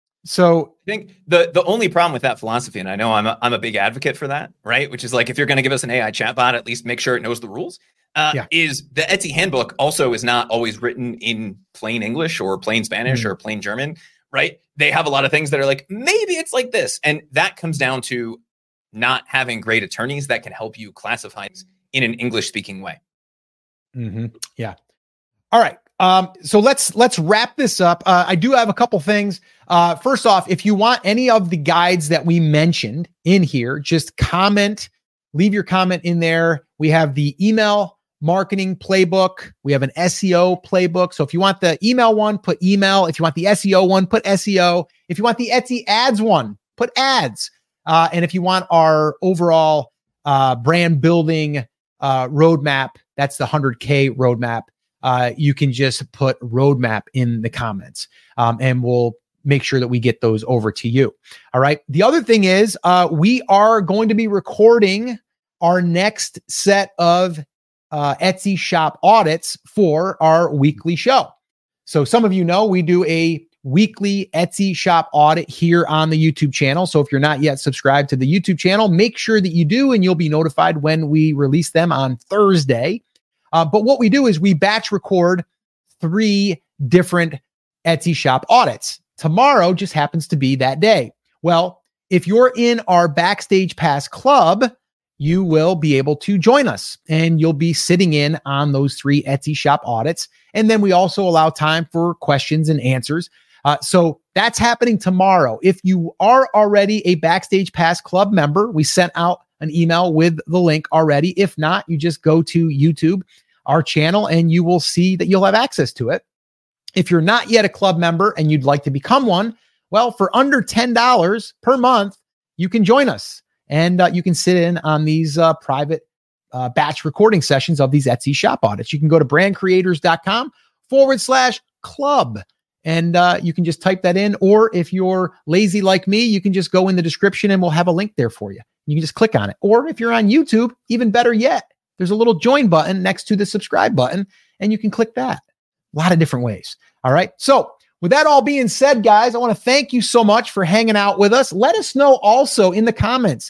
so I think the, the only problem with that philosophy, and I know I'm a, I'm a big advocate for that, right? Which is like, if you're going to give us an A I chatbot, at least make sure it knows the rules. Uh, yeah. Is the Etsy handbook also is not always written in plain English or plain Spanish mm-hmm. or plain German, right? They have a lot of things that are like, maybe it's like this. And that comes down to not having great attorneys that can help you classify in an English speaking way. Mm-hmm. Yeah. All right. Um, so let's, let's wrap this up. Uh, I do have a couple things. Uh, first off, if you want any of the guides that we mentioned in here, just comment, leave your comment in there. We have the email marketing playbook. We have an S E O playbook. So if you want the email one, put email. If you want the S E O one, put S E O. If you want the Etsy ads one, put ads. Uh, and if you want our overall uh, brand building uh, roadmap, that's the one hundred K roadmap. Uh, you can just put roadmap in the comments, um, and we'll make sure that we get those over to you. All right. The other thing is uh, we are going to be recording our next set of uh, Etsy shop audits for our weekly show. So some of you know we do a weekly Etsy shop audit here on the YouTube channel. So if you're not yet subscribed to the YouTube channel, make sure that you do, and you'll be notified when we release them on Thursday. Uh, but what we do is we batch record three different Etsy shop audits. Tomorrow just happens to be that day. Well, if you're in our Backstage Pass club, you will be able to join us, and you'll be sitting in on those three Etsy shop audits. And then we also allow time for questions and answers. Uh, so that's happening tomorrow. If you are already a Backstage Pass Club member, we sent out an email with the link already. If not, you just go to YouTube, our channel, and you will see that you'll have access to it. If you're not yet a club member and you'd like to become one, well, for under ten dollars per month, you can join us, and uh, you can sit in on these uh, private uh, batch recording sessions of these Etsy shop audits. You can go to brandcreators.com forward slash club. And uh, you can just type that in. Or if you're lazy like me, you can just go in the description and we'll have a link there for you. You can just click on it. Or if you're on YouTube, even better yet, there's a little join button next to the subscribe button, and you can click that. A lot of different ways. All right. So with that all being said, guys, I want to thank you so much for hanging out with us. Let us know also in the comments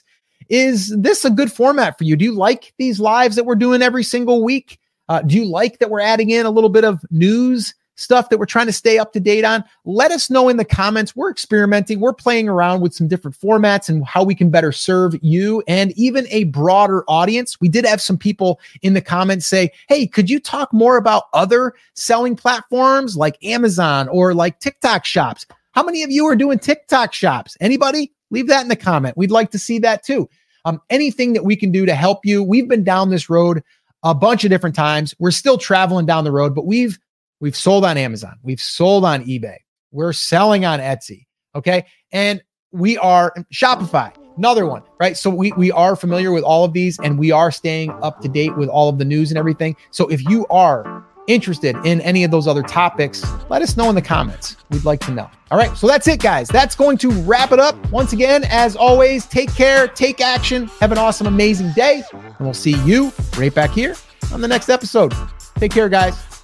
is this a good format for you? Do you like these lives that we're doing every single week? Uh, do you like that we're adding in a little bit of news stuff that we're trying to stay up to date on? Let us know in the comments. We're experimenting. We're playing around with some different formats and how we can better serve you and even a broader audience. We did have some people in the comments say, hey, could you talk more about other selling platforms like Amazon or like TikTok shops? How many of you are doing TikTok shops? Anybody? Leave that in the comment. We'd like to see that too. Um, anything that we can do to help you. We've been down this road a bunch of different times. We're still traveling down the road, but we've We've sold on Amazon. We've sold on eBay. We're selling on Etsy. Okay. And we are Shopify, another one, right? So we, we are familiar with all of these and we are staying up to date with all of the news and everything. So if you are interested in any of those other topics, let us know in the comments. We'd like to know. All right. So that's it, guys. That's going to wrap it up. Once again, as always, take care, take action, have an awesome, amazing day. And we'll see you right back here on the next episode. Take care, guys.